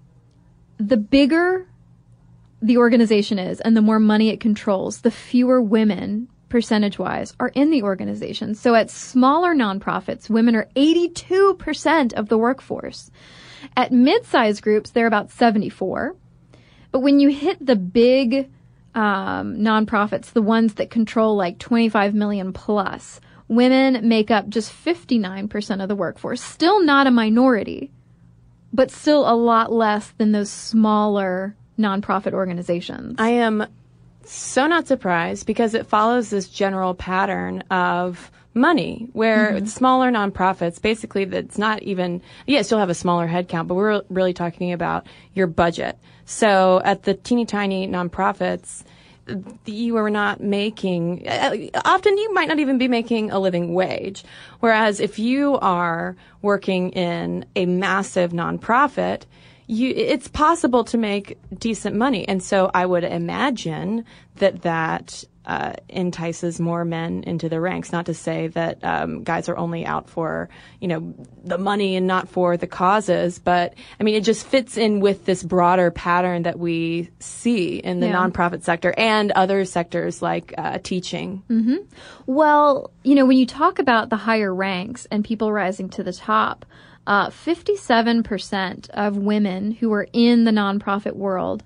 the bigger the organization is and the more money it controls, the fewer women, percentage-wise, are in the organization. So at smaller nonprofits, women are eighty-two percent of the workforce. At mid-sized groups, they're about seventy-four. But when you hit the big um, nonprofits, the ones that control like twenty-five million plus, women make up just fifty-nine percent of the workforce. Still not a minority, but still a lot less than those smaller nonprofit organizations. I am so not surprised because it follows this general pattern of money where mm-hmm. smaller nonprofits, basically that's not even, yeah, still have a smaller headcount, but we're really talking about your budget. So at the teeny tiny nonprofits, you are not making, often you might not even be making a living wage. Whereas if you are working in a massive nonprofit, You, it's possible to make decent money. And so I would imagine that that uh, entices more men into the ranks. Not to say that um, guys are only out for, you know, the money and not for the causes, but I mean, it just fits in with this broader pattern that we see in the Yeah. nonprofit sector and other sectors like uh, teaching. Mm-hmm. Well, you know, when you talk about the higher ranks and people rising to the top, uh, fifty-seven percent of women who are in the nonprofit world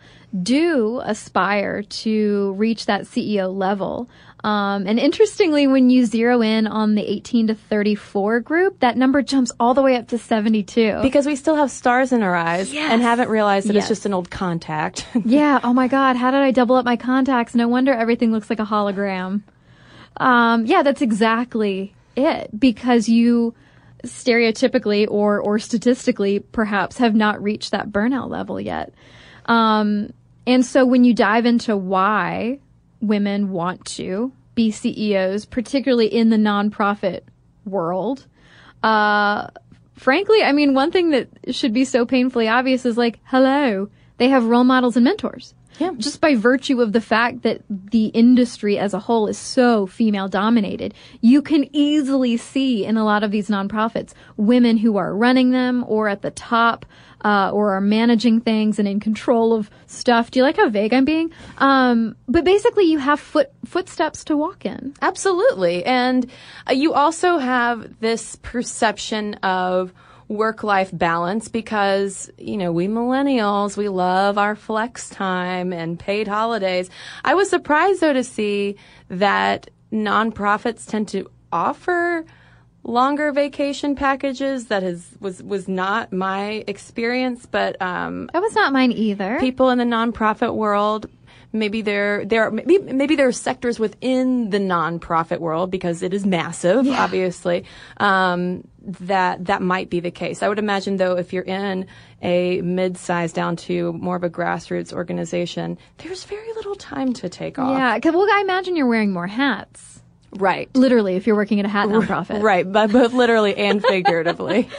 do aspire to reach that C E O level. Um, and interestingly, when you zero in on the eighteen to thirty-four group, that number jumps all the way up to seventy-two. Because we still have stars in our eyes Yes. and haven't realized that Yes. it's just an old contact. Yeah. Oh my God. How did I double up my contacts? No wonder everything looks like a hologram. Um, yeah, that's exactly it. Because you stereotypically or, or statistically perhaps have not reached that burnout level yet. Um, and so when you dive into why women want to be C E Os, particularly in the nonprofit world, uh, frankly, I mean, one thing that should be so painfully obvious is like, hello, they have role models and mentors. Yeah. Just by virtue of the fact that the industry as a whole is so female dominated, you can easily see in a lot of these nonprofits women who are running them or at the top, uh, or are managing things and in control of stuff. Do you like how vague I'm being? Um, but basically you have foot, footsteps to walk in. Absolutely. And uh, you also have this perception of work-life balance because, you know, we millennials, we love our flex time and paid holidays. I was surprised, though, to see that nonprofits tend to offer longer vacation packages. That is, was, was not my experience, but um, That was not mine either. people in the nonprofit world, maybe there there are maybe maybe there are sectors within the nonprofit world because it is massive, Yeah. obviously. Um, that that might be the case. I would imagine, though, if you're in a mid-size down to more of a grassroots organization, there's very little time to take off. Yeah. 'Cause, well, I imagine you're wearing more hats. Right. Literally, if you're working at a hat nonprofit. Right, but both literally and figuratively.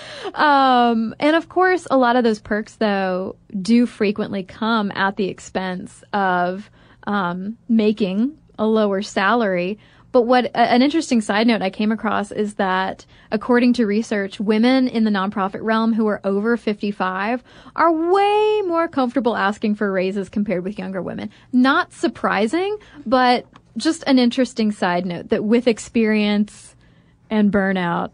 Um, and of course, a lot of those perks, though, do frequently come at the expense of um, making a lower salary. But what a, an interesting side note I came across is that, according to research, women in the nonprofit realm who are over fifty-five are way more comfortable asking for raises compared with younger women. Not surprising, but just an interesting side note that with experience and burnout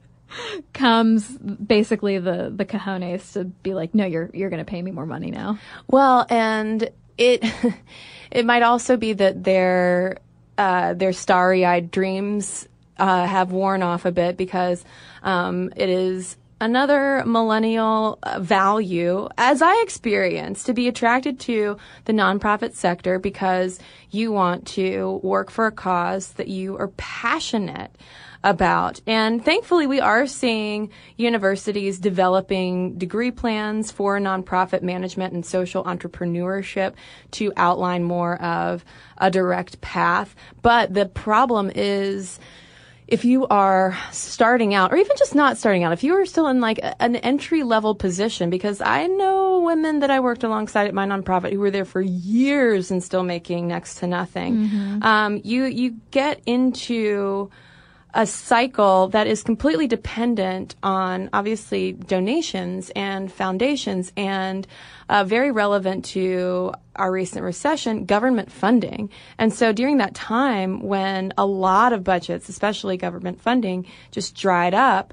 comes basically the, the cojones to be like, no, you're, you're going to pay me more money now. Well, and it it might also be that their uh, their starry-eyed dreams uh, have worn off a bit because um, it is another millennial uh, value, as I experienced, to be attracted to the nonprofit sector because you want to work for a cause that you are passionate about. And thankfully, we are seeing universities developing degree plans for nonprofit management and social entrepreneurship to outline more of a direct path. But the problem is, if you are starting out, or even just not starting out, if you are still in like an entry level position, because I know women that I worked alongside at my nonprofit who were there for years and still making next to nothing, mm-hmm. um, you you get into a cycle that is completely dependent on, obviously, donations and foundations and uh, very relevant to our recent recession, government funding. And so during that time when a lot of budgets, especially government funding, just dried up,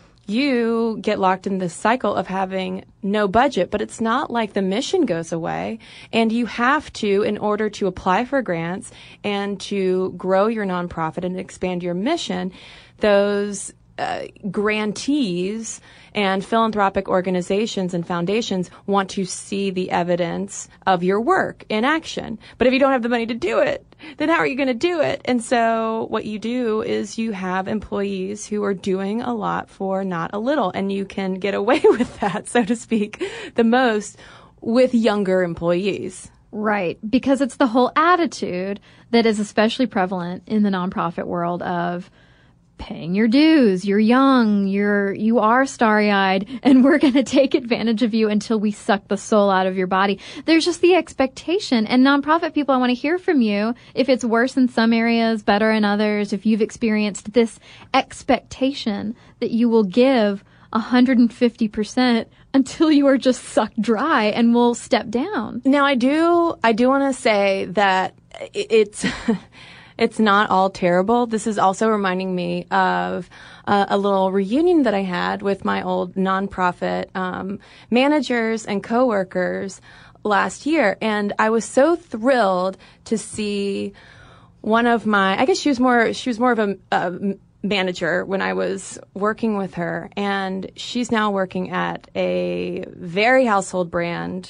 you get locked in this cycle of having no budget, but it's not like the mission goes away. And you have to, in order to apply for grants and to grow your nonprofit and expand your mission, those uh, grantees and philanthropic organizations and foundations want to see the evidence of your work in action. But if you don't have the money to do it, then how are you going to do it? And so what you do is you have employees who are doing a lot for not a little, and you can get away with that, so to speak, the most with younger employees. Right, because it's the whole attitude that is especially prevalent in the nonprofit world of paying your dues. You're young. You're, you are starry-eyed, and we're going to take advantage of you until we suck the soul out of your body. There's just the expectation. And nonprofit people, I want to hear from you. If it's worse in some areas, better in others, if you've experienced this expectation that you will give one hundred fifty percent until you are just sucked dry and will step down. Now, I do, I do want to say that it's, it's not all terrible. This is also reminding me of uh, a little reunion that I had with my old nonprofit um, managers and coworkers last year. And I was so thrilled to see one of my, I guess she was more, she was more of a, a manager when I was working with her, and she's now working at a very household brand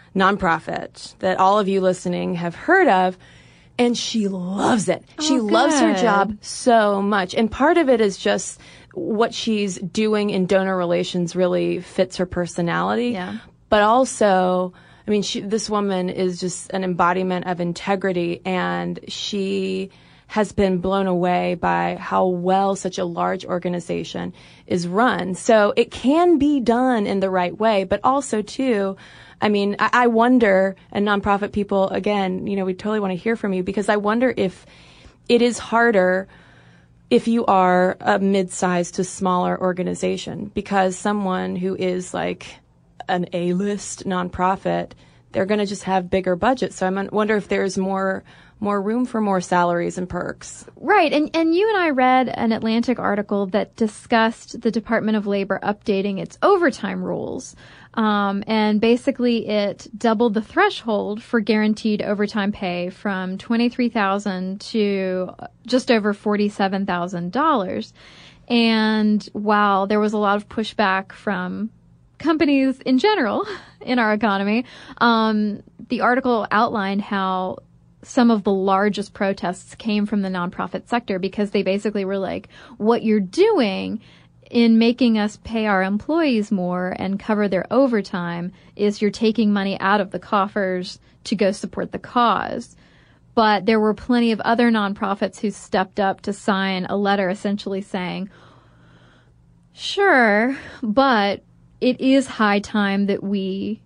nonprofit that all of you listening have heard of, and she loves it. Oh, she loves her good. job so much, and part of it is just what she's doing in donor relations really fits her personality. Yeah. But also, I mean, she, this woman is just an embodiment of integrity, and she has been blown away by how well such a large organization is run. So it can be done in the right way, but also too, I mean, I, I wonder, and nonprofit people, again, you know, we totally want to hear from you, because I wonder if it is harder if you are a mid-sized to smaller organization, because someone who is like an A-list nonprofit, they're going to just have bigger budgets. So I wonder if there's more more room for more salaries and perks. Right. And and you and I read an Atlantic article that discussed the Department of Labor updating its overtime rules. Um, and basically it doubled the threshold for guaranteed overtime pay from twenty-three thousand dollars to just over forty-seven thousand dollars. And while there was a lot of pushback from companies in general in our economy, um, the article outlined how some of the largest protests came from the nonprofit sector, because they basically were like, what you're doing in making us pay our employees more and cover their overtime is you're taking money out of the coffers to go support the cause. But there were plenty of other nonprofits who stepped up to sign a letter essentially saying, sure, but it is high time that we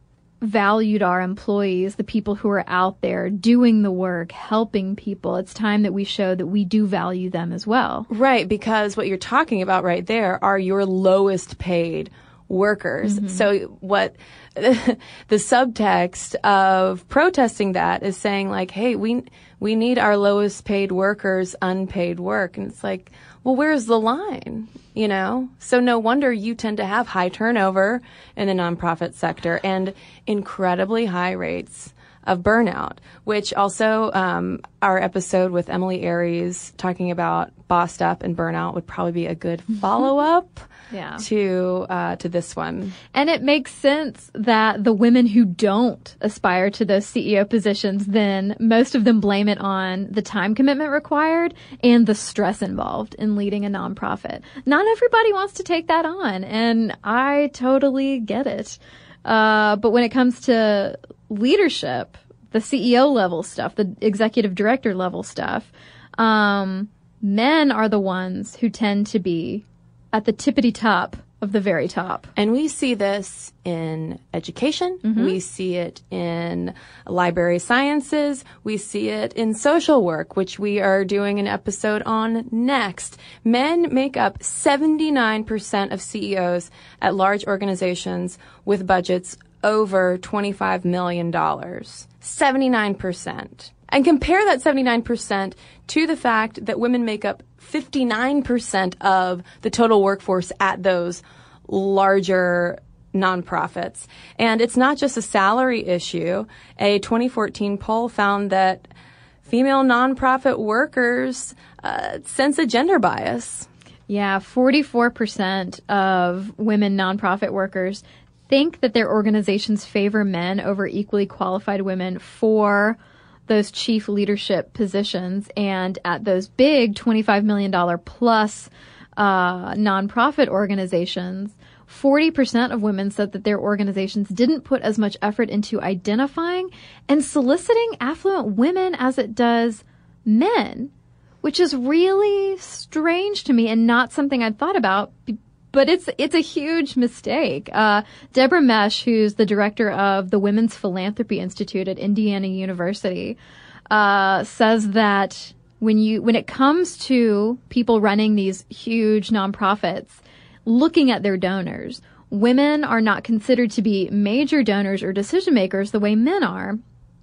valued our employees, the people who are out there doing the work, helping people. It's time that we show that we do value them as well. Right, because what you're talking about right there are your lowest paid workers. Mm-hmm. So what the subtext of protesting that is saying, like, hey, we we need our lowest paid workers unpaid work. And it's like, well, where's the line? You know, so no wonder you tend to have high turnover in the nonprofit sector and incredibly high rates of burnout, which also um, our episode with Emily Aries talking about bossed up and burnout would probably be a good follow-up yeah. to uh, to this one. And it makes sense that the women who don't aspire to those C E O positions, then most of them blame it on the time commitment required and the stress involved in leading a nonprofit. Not everybody wants to take that on, and I totally get it. Uh, but when it comes to leadership, the C E O level stuff, the executive director level stuff, um, men are the ones who tend to be at the tippity top of the very top. And we see this in education. Mm-hmm. We see it in library sciences. We see it in social work, which we are doing an episode on next. Men make up seventy-nine percent of C E Os at large organizations with budgets over twenty-five million dollars. seventy-nine percent. And compare that seventy-nine percent to the fact that women make up fifty-nine percent of the total workforce at those larger nonprofits. And it's not just a salary issue. A twenty fourteen poll found that female nonprofit workers uh, sense a gender bias. Yeah, forty-four percent of women nonprofit workers think that their organizations favor men over equally qualified women for those chief leadership positions. And at those big twenty-five million dollars plus uh, nonprofit organizations, forty percent of women said that their organizations didn't put as much effort into identifying and soliciting affluent women as it does men, which is really strange to me and not something I'd thought about. But it's it's a huge mistake. Uh, Deborah Mesh, who's the director of the Women's Philanthropy Institute at Indiana University, uh, says that when you when it comes to people running these huge nonprofits, looking at their donors, women are not considered to be major donors or decision makers the way men are.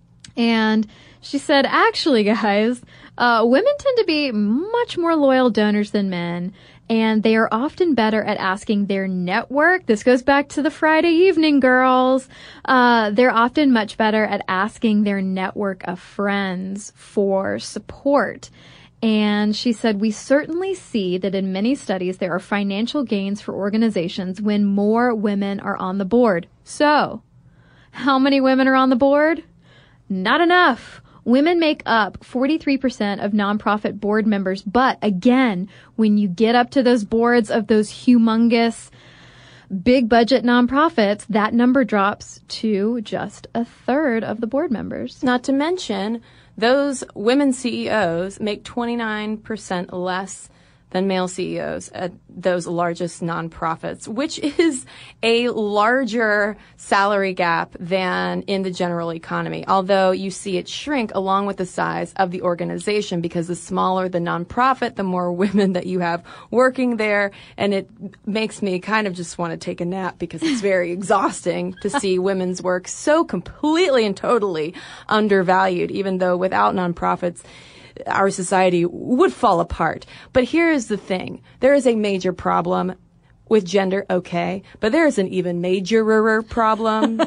And she said, actually, guys, uh, women tend to be much more loyal donors than men. And they are often better at asking their network. This goes back to the Friday evening girls. Uh, they're often much better at asking their network of friends for support. And she said, we certainly see that in many studies there are financial gains for organizations when more women are on the board. So, how many women are on the board? Not enough. Women make up forty-three percent of nonprofit board members, but again, when you get up to those boards of those humongous, big budget nonprofits, that number drops to just a third of the board members. Not to mention, those women C E Os make twenty-nine percent less than male C E Os at those largest nonprofits, which is a larger salary gap than in the general economy, although you see it shrink along with the size of the organization, because the smaller the nonprofit, the more women that you have working there, and it makes me kind of just want to take a nap because it's very exhausting to see women's work so completely and totally undervalued, even though without nonprofits, our society would fall apart. But here is the thing. There is a major problem with gender, okay, but there is an even majorer problem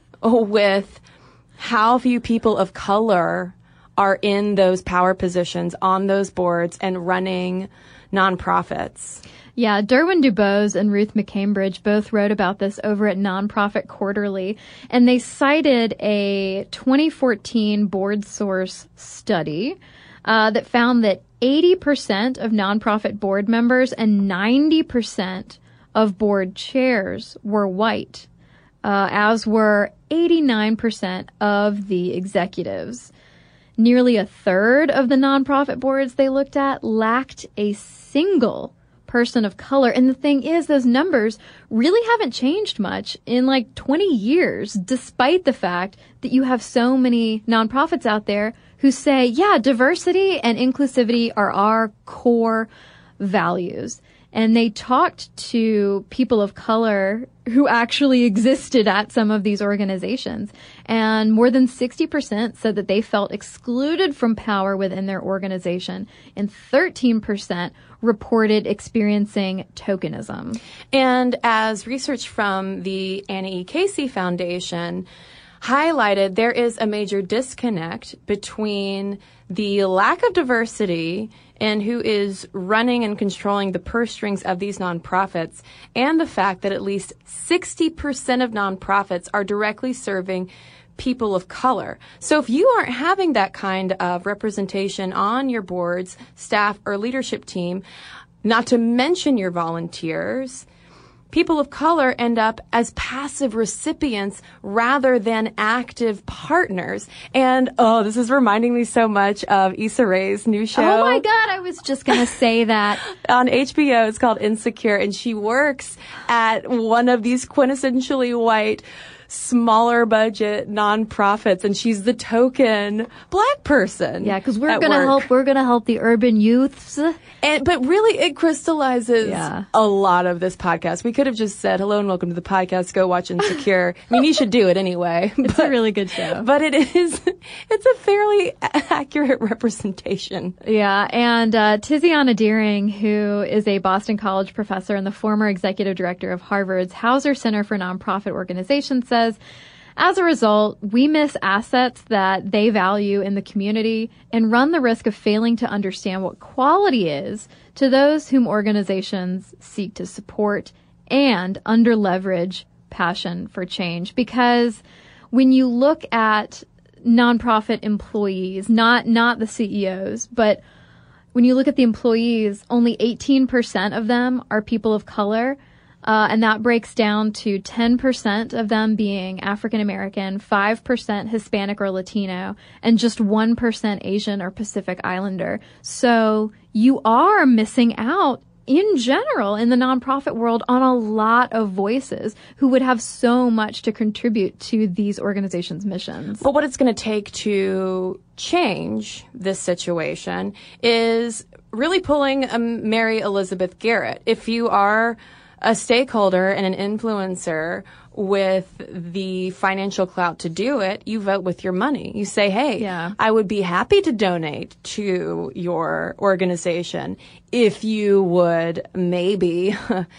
with how few people of color are in those power positions on those boards and running nonprofits. Yeah, Derwin Dubose and Ruth McCambridge both wrote about this over at Nonprofit Quarterly, and they cited a twenty fourteen Board Source study Uh, that found that eighty percent of nonprofit board members and ninety percent of board chairs were white, uh, as were eighty-nine percent of the executives. Nearly a third of the nonprofit boards they looked at lacked a single person of color. And the thing is, those numbers really haven't changed much in like twenty years, despite the fact that you have so many nonprofits out there who say, yeah, diversity and inclusivity are our core values. And they talked to people of color who actually existed at some of these organizations. And more than sixty percent said that they felt excluded from power within their organization. And thirteen percent reported experiencing tokenism. And as research from the Annie E. Casey Foundation highlighted, there is a major disconnect between the lack of diversity in who is running and controlling the purse strings of these nonprofits and the fact that at least sixty percent of nonprofits are directly serving people of color. So if you aren't having that kind of representation on your boards, staff, or leadership team, not to mention your volunteers, people of color end up as passive recipients rather than active partners. And, oh, this is reminding me so much of Issa Rae's new show. Oh, my God. I was just going to say that. On H B O, it's called Insecure, and she works at one of these quintessentially white, smaller budget nonprofits, and she's the token black person. Yeah, because we're going to help, we're going to help the urban youths. And, but really, it crystallizes yeah. a lot of this podcast. We could have just said, hello and welcome to the podcast. Go watch Insecure. I mean, you should do it anyway. It's but, a really good show. But it is, it's a fairly accurate representation. Yeah. And, uh, Tiziana Deering, who is a Boston College professor and the former executive director of Harvard's Hauser Center for Nonprofit Organizations, says, as a result, we miss assets that they value in the community and run the risk of failing to understand what quality is to those whom organizations seek to support and underleverage passion for change. Because when you look at nonprofit employees, not, not the C E Os, but when you look at the employees, only eighteen percent of them are people of color. Uh, and that breaks down to ten percent of them being African American, five percent Hispanic or Latino, and just one percent Asian or Pacific Islander. So you are missing out in general in the nonprofit world on a lot of voices who would have so much to contribute to these organizations' missions. But what it's going to take to change this situation is really pulling a Mary Elizabeth Garrett. If you are a stakeholder and an influencer with the financial clout to do it, you vote with your money. You say, hey, yeah. I would be happy to donate to your organization if you would maybe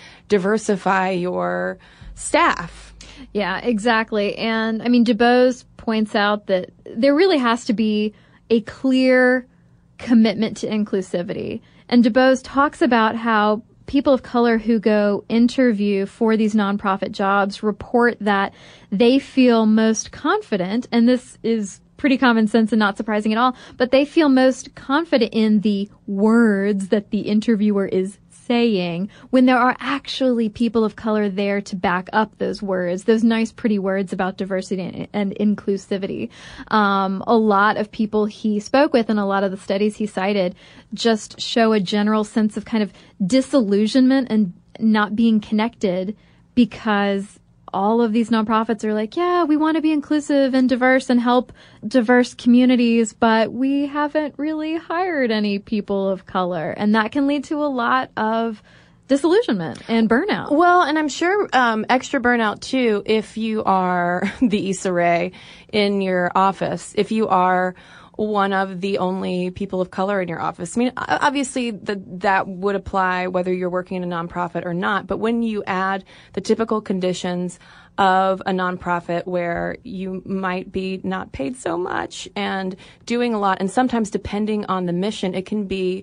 diversify your staff. Yeah, exactly. And I mean, DuBose points out that there really has to be a clear commitment to inclusivity. And DuBose talks about how people of color who go interview for these nonprofit jobs report that they feel most confident, and this is pretty common sense and not surprising at all, but they feel most confident in the words that the interviewer is saying when there are actually people of color there to back up those words, those nice, pretty words about diversity and, and inclusivity. Um, a lot of people he spoke with and a lot of the studies he cited just show a general sense of kind of disillusionment and not being connected because all of these nonprofits are like, yeah, we want to be inclusive and diverse and help diverse communities, but we haven't really hired any people of color. And that can lead to a lot of disillusionment and burnout. Well, and I'm sure um, extra burnout, too, if you are the Issa Rae in your office, if you are one of the only people of color in your office. I mean, obviously the, that would apply whether you're working in a nonprofit or not, but when you add the typical conditions of a nonprofit where you might be not paid so much and doing a lot, and sometimes depending on the mission, it can be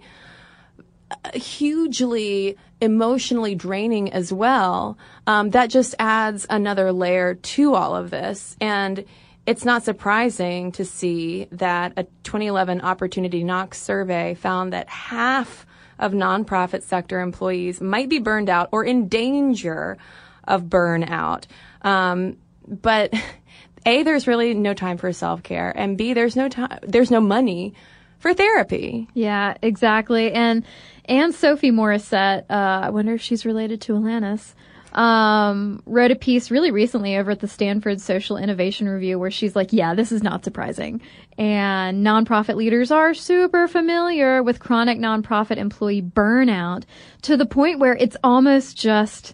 hugely emotionally draining as well. Um, that just adds another layer to all of this. And it's not surprising to see that a twenty eleven Opportunity Knocks survey found that half of nonprofit sector employees might be burned out or in danger of burnout. Um, but A, there's really no time for self-care, and B, there's no time, there's no money for therapy. Yeah, exactly. And Anne Sophie Morissette, uh, I wonder if she's related to Alanis, um, wrote a piece really recently over at the Stanford Social Innovation Review where she's like, yeah, this is not surprising. And nonprofit leaders are super familiar with chronic nonprofit employee burnout to the point where it's almost just,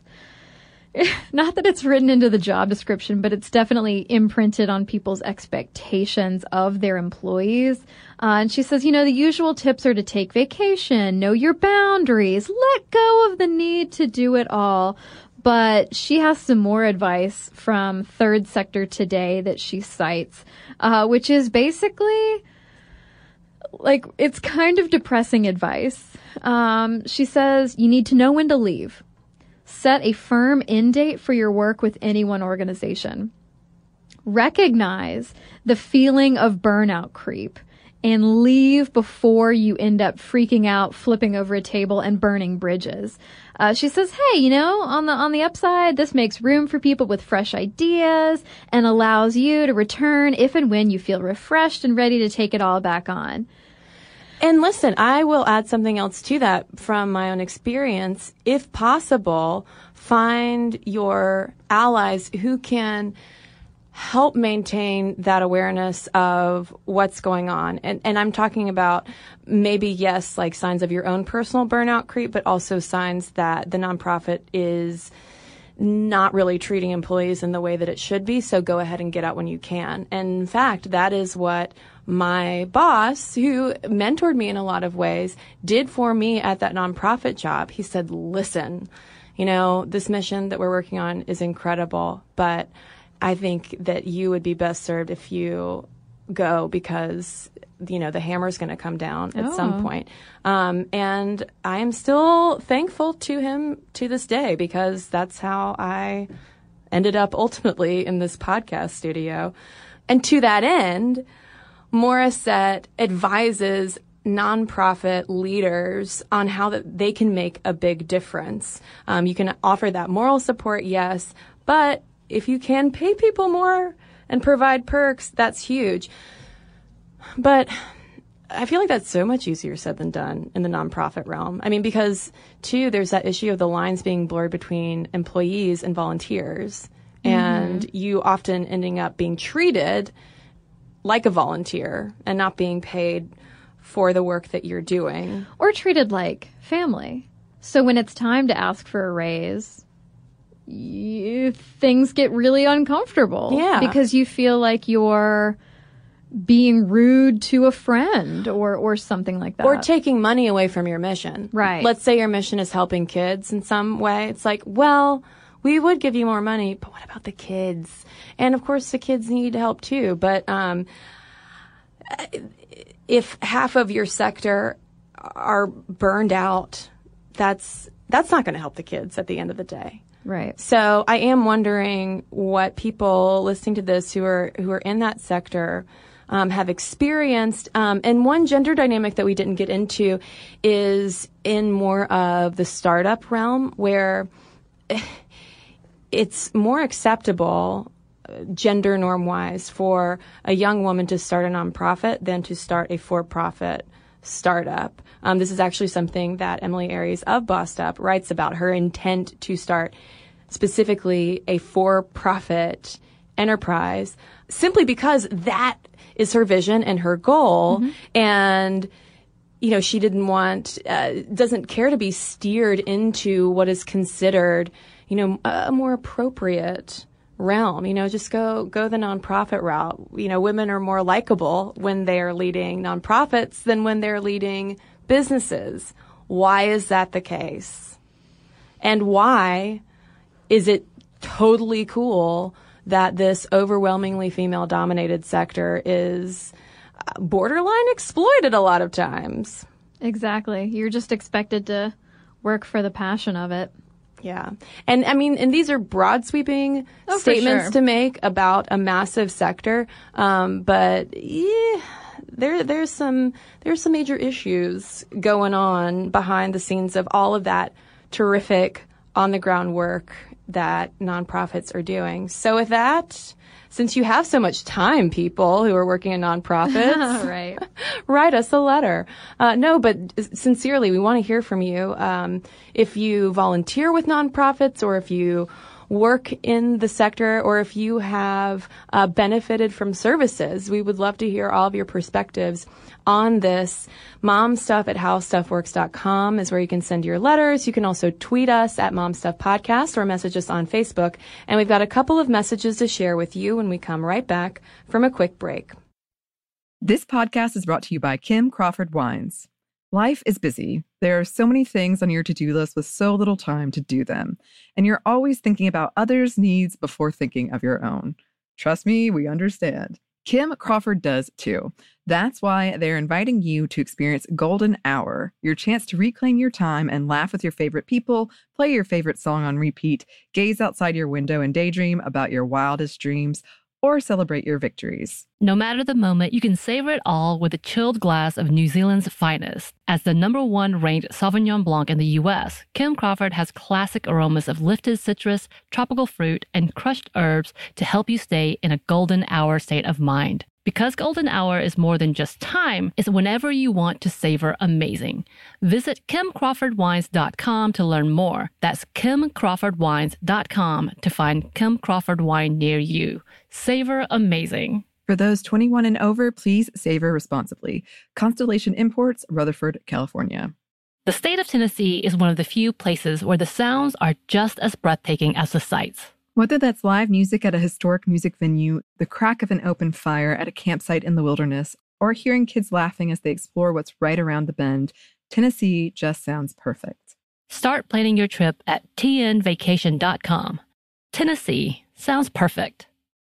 not that it's written into the job description, but it's definitely imprinted on people's expectations of their employees. Uh, and she says, you know, the usual tips are to take vacation, know your boundaries, let go of the need to do it all. But she has some more advice from Third Sector Today that she cites, uh, which is basically, like, it's kind of depressing advice. Um, she says you need to know when to leave. Set a firm end date for your work with any one organization. Recognize the feeling of burnout creep and leave before you end up freaking out, flipping over a table, and burning bridges. Uh, she says, hey, you know, on the on the upside, this makes room for people with fresh ideas and allows you to return if and when you feel refreshed and ready to take it all back on. And listen, I will add something else to that from my own experience. If possible, find your allies who can help maintain that awareness of what's going on. And, and I'm talking about maybe, yes, like signs of your own personal burnout creep, but also signs that the nonprofit is not really treating employees in the way that it should be. So go ahead and get out when you can. And in fact, that is what my boss, who mentored me in a lot of ways, did for me at that nonprofit job. He said, listen, you know, this mission that we're working on is incredible, but I think that you would be best served if you go because, you know, the hammer's going to come down at oh. some point. Um, and I am still thankful to him to this day because that's how I ended up ultimately in this podcast studio. And to that end, Morissette advises nonprofit leaders on how that they can make a big difference. Um, you can offer that moral support, yes, but if you can pay people more and provide perks, that's huge. But I feel like that's so much easier said than done in the nonprofit realm. I mean, because, too, there's that issue of the lines being blurred between employees and volunteers. Mm-hmm. And you often ending up being treated like a volunteer and not being paid for the work that you're doing. Or treated like family. So when it's time to ask for a raise, you, things get really uncomfortable. Yeah. Because you feel like you're being rude to a friend or, or something like that. Or taking money away from your mission. Right. Let's say your mission is helping kids in some way. It's like, well, we would give you more money, but what about the kids? And of course, the kids need help too. But um, if half of your sector are burned out, that's that's not going to help the kids at the end of the day. Right. So I am wondering what people listening to this who are who are in that sector um, have experienced. Um, and one gender dynamic that we didn't get into is in more of the startup realm, where it's more acceptable, gender norm-wise, for a young woman to start a nonprofit than to start a for-profit startup. Um, this is actually something that Emily Aries of Bossed Up writes about, her intent to start specifically a for-profit enterprise, simply because that is her vision and her goal. Mm-hmm. And you know, she didn't want, uh, doesn't care to be steered into what is considered, you know, a more appropriate realm. You know, just go go the nonprofit route. You know, women are more likable when they are leading nonprofits than when they're leading businesses. Why is that the case? And why is it totally cool that this overwhelmingly female-dominated sector is borderline exploited a lot of times? Exactly. You're just expected to work for the passion of it. Yeah. And I mean, and these are broad sweeping oh, statements sure. to make about a massive sector. Um, but yeah, there, there's some, there's some major issues going on behind the scenes of all of that terrific on the ground work that nonprofits are doing. So with that, since you have so much time, people who are working in nonprofits, right. write us a letter. Uh, no, but sincerely, we want to hear from you. Um, if you volunteer with nonprofits, or if you work in the sector, or if you have uh, benefited from services, we would love to hear all of your perspectives on this. Momstuff at how stuff works dot com is where you can send your letters. You can also tweet us at momstuffpodcast or message us on Facebook. And we've got a couple of messages to share with you when we come right back from a quick break. This podcast is brought to you by Kim Crawford Wines. Life is busy. There are so many things on your to-do list with so little time to do them. And you're always thinking about others' needs before thinking of your own. Trust me, we understand. Kim Crawford does too. That's why they're inviting you to experience Golden Hour, your chance to reclaim your time and laugh with your favorite people, play your favorite song on repeat, gaze outside your window and daydream about your wildest dreams, or celebrate your victories. No matter the moment, you can savor it all with a chilled glass of New Zealand's finest. As the number one ranked Sauvignon Blanc in the U S, Kim Crawford has classic aromas of lifted citrus, tropical fruit, and crushed herbs to help you stay in a golden hour state of mind. Because golden hour is more than just time, it's whenever you want to savor amazing. Visit kim crawford wines dot com to learn more. That's kim crawford wines dot com to find Kim Crawford wine near you. Savor amazing. For those twenty-one and over, please savor responsibly. Constellation Imports, Rutherford, California. The state of Tennessee is one of the few places where the sounds are just as breathtaking as the sights. Whether that's live music at a historic music venue, the crack of an open fire at a campsite in the wilderness, or hearing kids laughing as they explore what's right around the bend, Tennessee just sounds perfect. Start planning your trip at t n vacation dot com. Tennessee sounds perfect.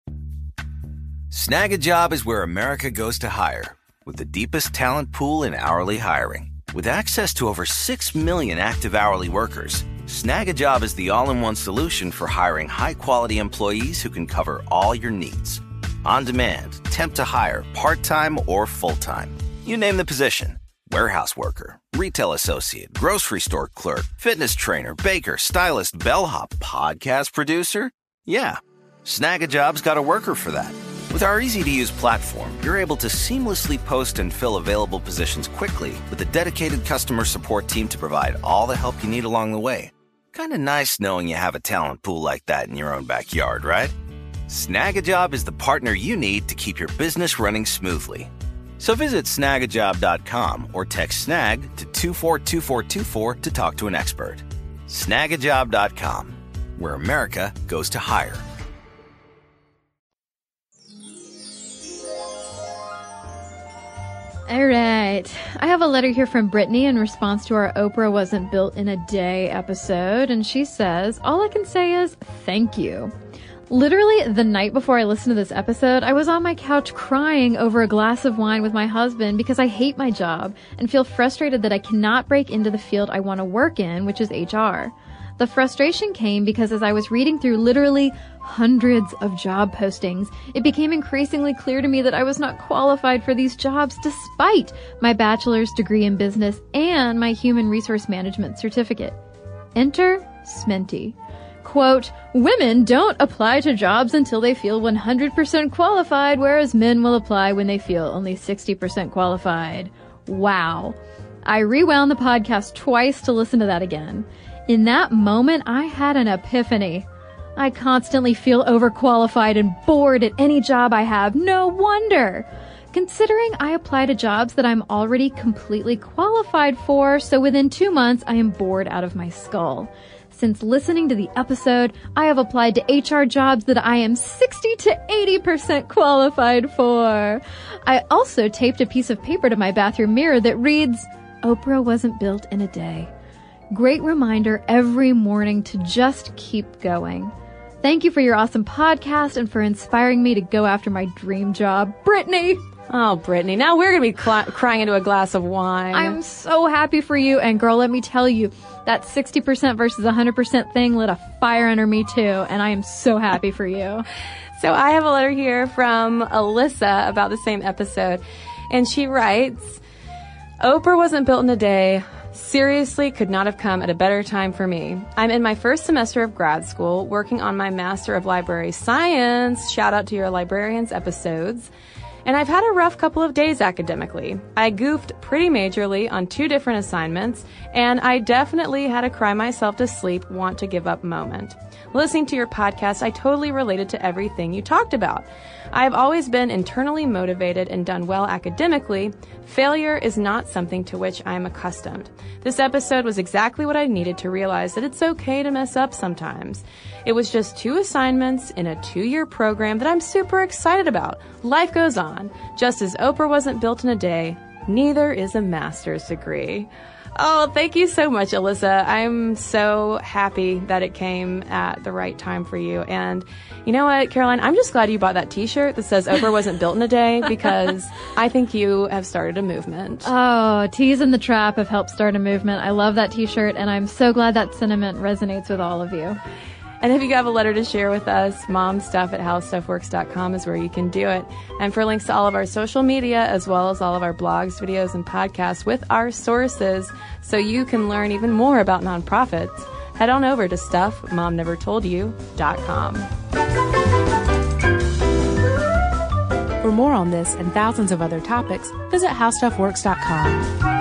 Snag a Job is where America goes to hire, with the deepest talent pool in hourly hiring. With access to over six million active hourly workers, Snag a Job is the all-in-one solution for hiring high-quality employees who can cover all your needs. On demand, temp to hire, part-time or full-time. You name the position. Warehouse worker, retail associate, grocery store clerk, fitness trainer, baker, stylist, bellhop, podcast producer? Yeah, Snag a Job's got a worker for that. With our easy-to-use platform, you're able to seamlessly post and fill available positions quickly with a dedicated customer support team to provide all the help you need along the way. Kind of nice knowing you have a talent pool like that in your own backyard, right? Snag a Job is the partner you need to keep your business running smoothly. So visit snag a job dot com or text SNAG to two four two four two four to talk to an expert. snag a job dot com, where America goes to hire. All right. I have a letter here from Brittany in response to our Oprah Wasn't Built in a Day episode, and she says, all I can say is thank you. Literally the night before I listened to this episode, I was on my couch crying over a glass of wine with my husband because I hate my job and feel frustrated that I cannot break into the field I want to work in, which is H R. The frustration came because as I was reading through literally hundreds of job postings, it became increasingly clear to me that I was not qualified for these jobs despite my bachelor's degree in business and my human resource management certificate. Enter Sminty. Quote, women don't apply to jobs until they feel one hundred percent qualified, whereas men will apply when they feel only sixty percent qualified. Wow. I rewound the podcast twice to listen to that again. In that moment, I had an epiphany. I constantly feel overqualified and bored at any job I have. No wonder. Considering I apply to jobs that I'm already completely qualified for, so within two months, I am bored out of my skull. Since listening to the episode, I have applied to H R jobs that I am sixty to eighty percent qualified for. I also taped a piece of paper to my bathroom mirror that reads, Oprah wasn't built in a day. Great reminder every morning to just keep going. Thank you for your awesome podcast and for inspiring me to go after my dream job. Brittany! Oh, Brittany. Now we're going to be cl- crying into a glass of wine. I'm so happy for you. And girl, let me tell you, that sixty percent versus one hundred percent thing lit a fire under me too. And I am so happy for you. So I have a letter here from Alyssa about the same episode. And she writes, Oprah wasn't built in a day. Seriously, could not have come at a better time for me. I'm in my first semester of grad school, working on my Master of Library Science. Shout out to your librarians episodes. And I've had a rough couple of days academically. I goofed pretty majorly on two different assignments, and I definitely had a cry myself to sleep, want to give up moment. Listening to your podcast, I totally related to everything you talked about. I've always been internally motivated and done well academically. Failure is not something to which I am accustomed. This episode was exactly what I needed to realize that it's okay to mess up sometimes. It was just two assignments in a two-year program that I'm super excited about. Life goes on. Just as Oprah wasn't built in a day, neither is a master's degree. Oh, thank you so much, Alyssa. I'm so happy that it came at the right time for you. And you know what, Caroline? I'm just glad you bought that t-shirt that says Oprah wasn't built in a day, because I think you have started a movement. Oh, Tease in the Trap have helped start a movement. I love that t-shirt, and I'm so glad that sentiment resonates with all of you. And if you have a letter to share with us, momstuff at how stuff works dot com is where you can do it. And for links to all of our social media, as well as all of our blogs, videos, and podcasts with our sources, so you can learn even more about nonprofits, head on over to stuff mom never told you dot com. For more on this and thousands of other topics, visit how stuff works dot com.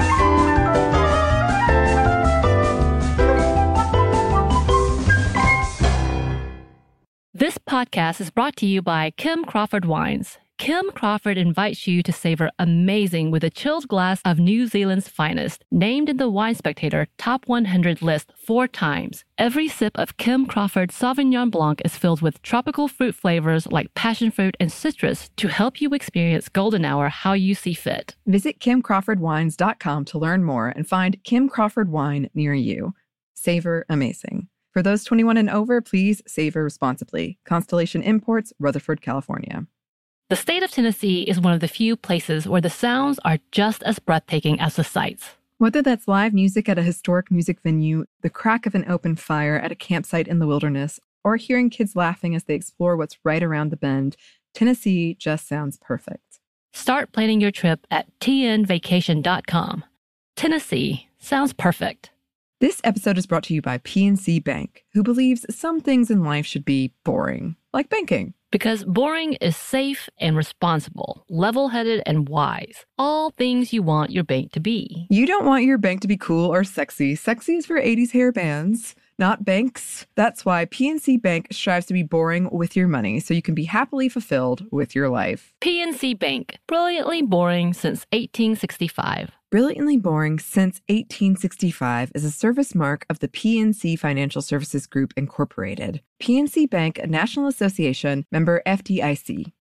This podcast is brought to you by Kim Crawford Wines. Kim Crawford invites you to savor amazing with a chilled glass of New Zealand's finest, named in the Wine Spectator Top one hundred list four times. Every sip of Kim Crawford Sauvignon Blanc is filled with tropical fruit flavors like passion fruit and citrus to help you experience golden hour how you see fit. Visit kim crawford wines dot com to learn more and find Kim Crawford wine near you. Savor amazing. For those twenty-one and over, please savor responsibly. Constellation Imports, Rutherford, California. The state of Tennessee is one of the few places where the sounds are just as breathtaking as the sights. Whether that's live music at a historic music venue, the crack of an open fire at a campsite in the wilderness, or hearing kids laughing as they explore what's right around the bend, Tennessee just sounds perfect. Start planning your trip at t n vacation dot com. Tennessee. Sounds perfect. This episode is brought to you by P N C Bank, who believes some things in life should be boring, like banking. Because boring is safe and responsible, level-headed and wise. All things you want your bank to be. You don't want your bank to be cool or sexy. Sexy is for eighties hair bands, not banks. That's why P N C Bank strives to be boring with your money so you can be happily fulfilled with your life. P N C Bank. Brilliantly boring since eighteen sixty-five. Brilliantly Boring Since eighteen sixty-five is a service mark of the P N C Financial Services Group, Incorporated. P N C Bank, a National Association, member F D I C.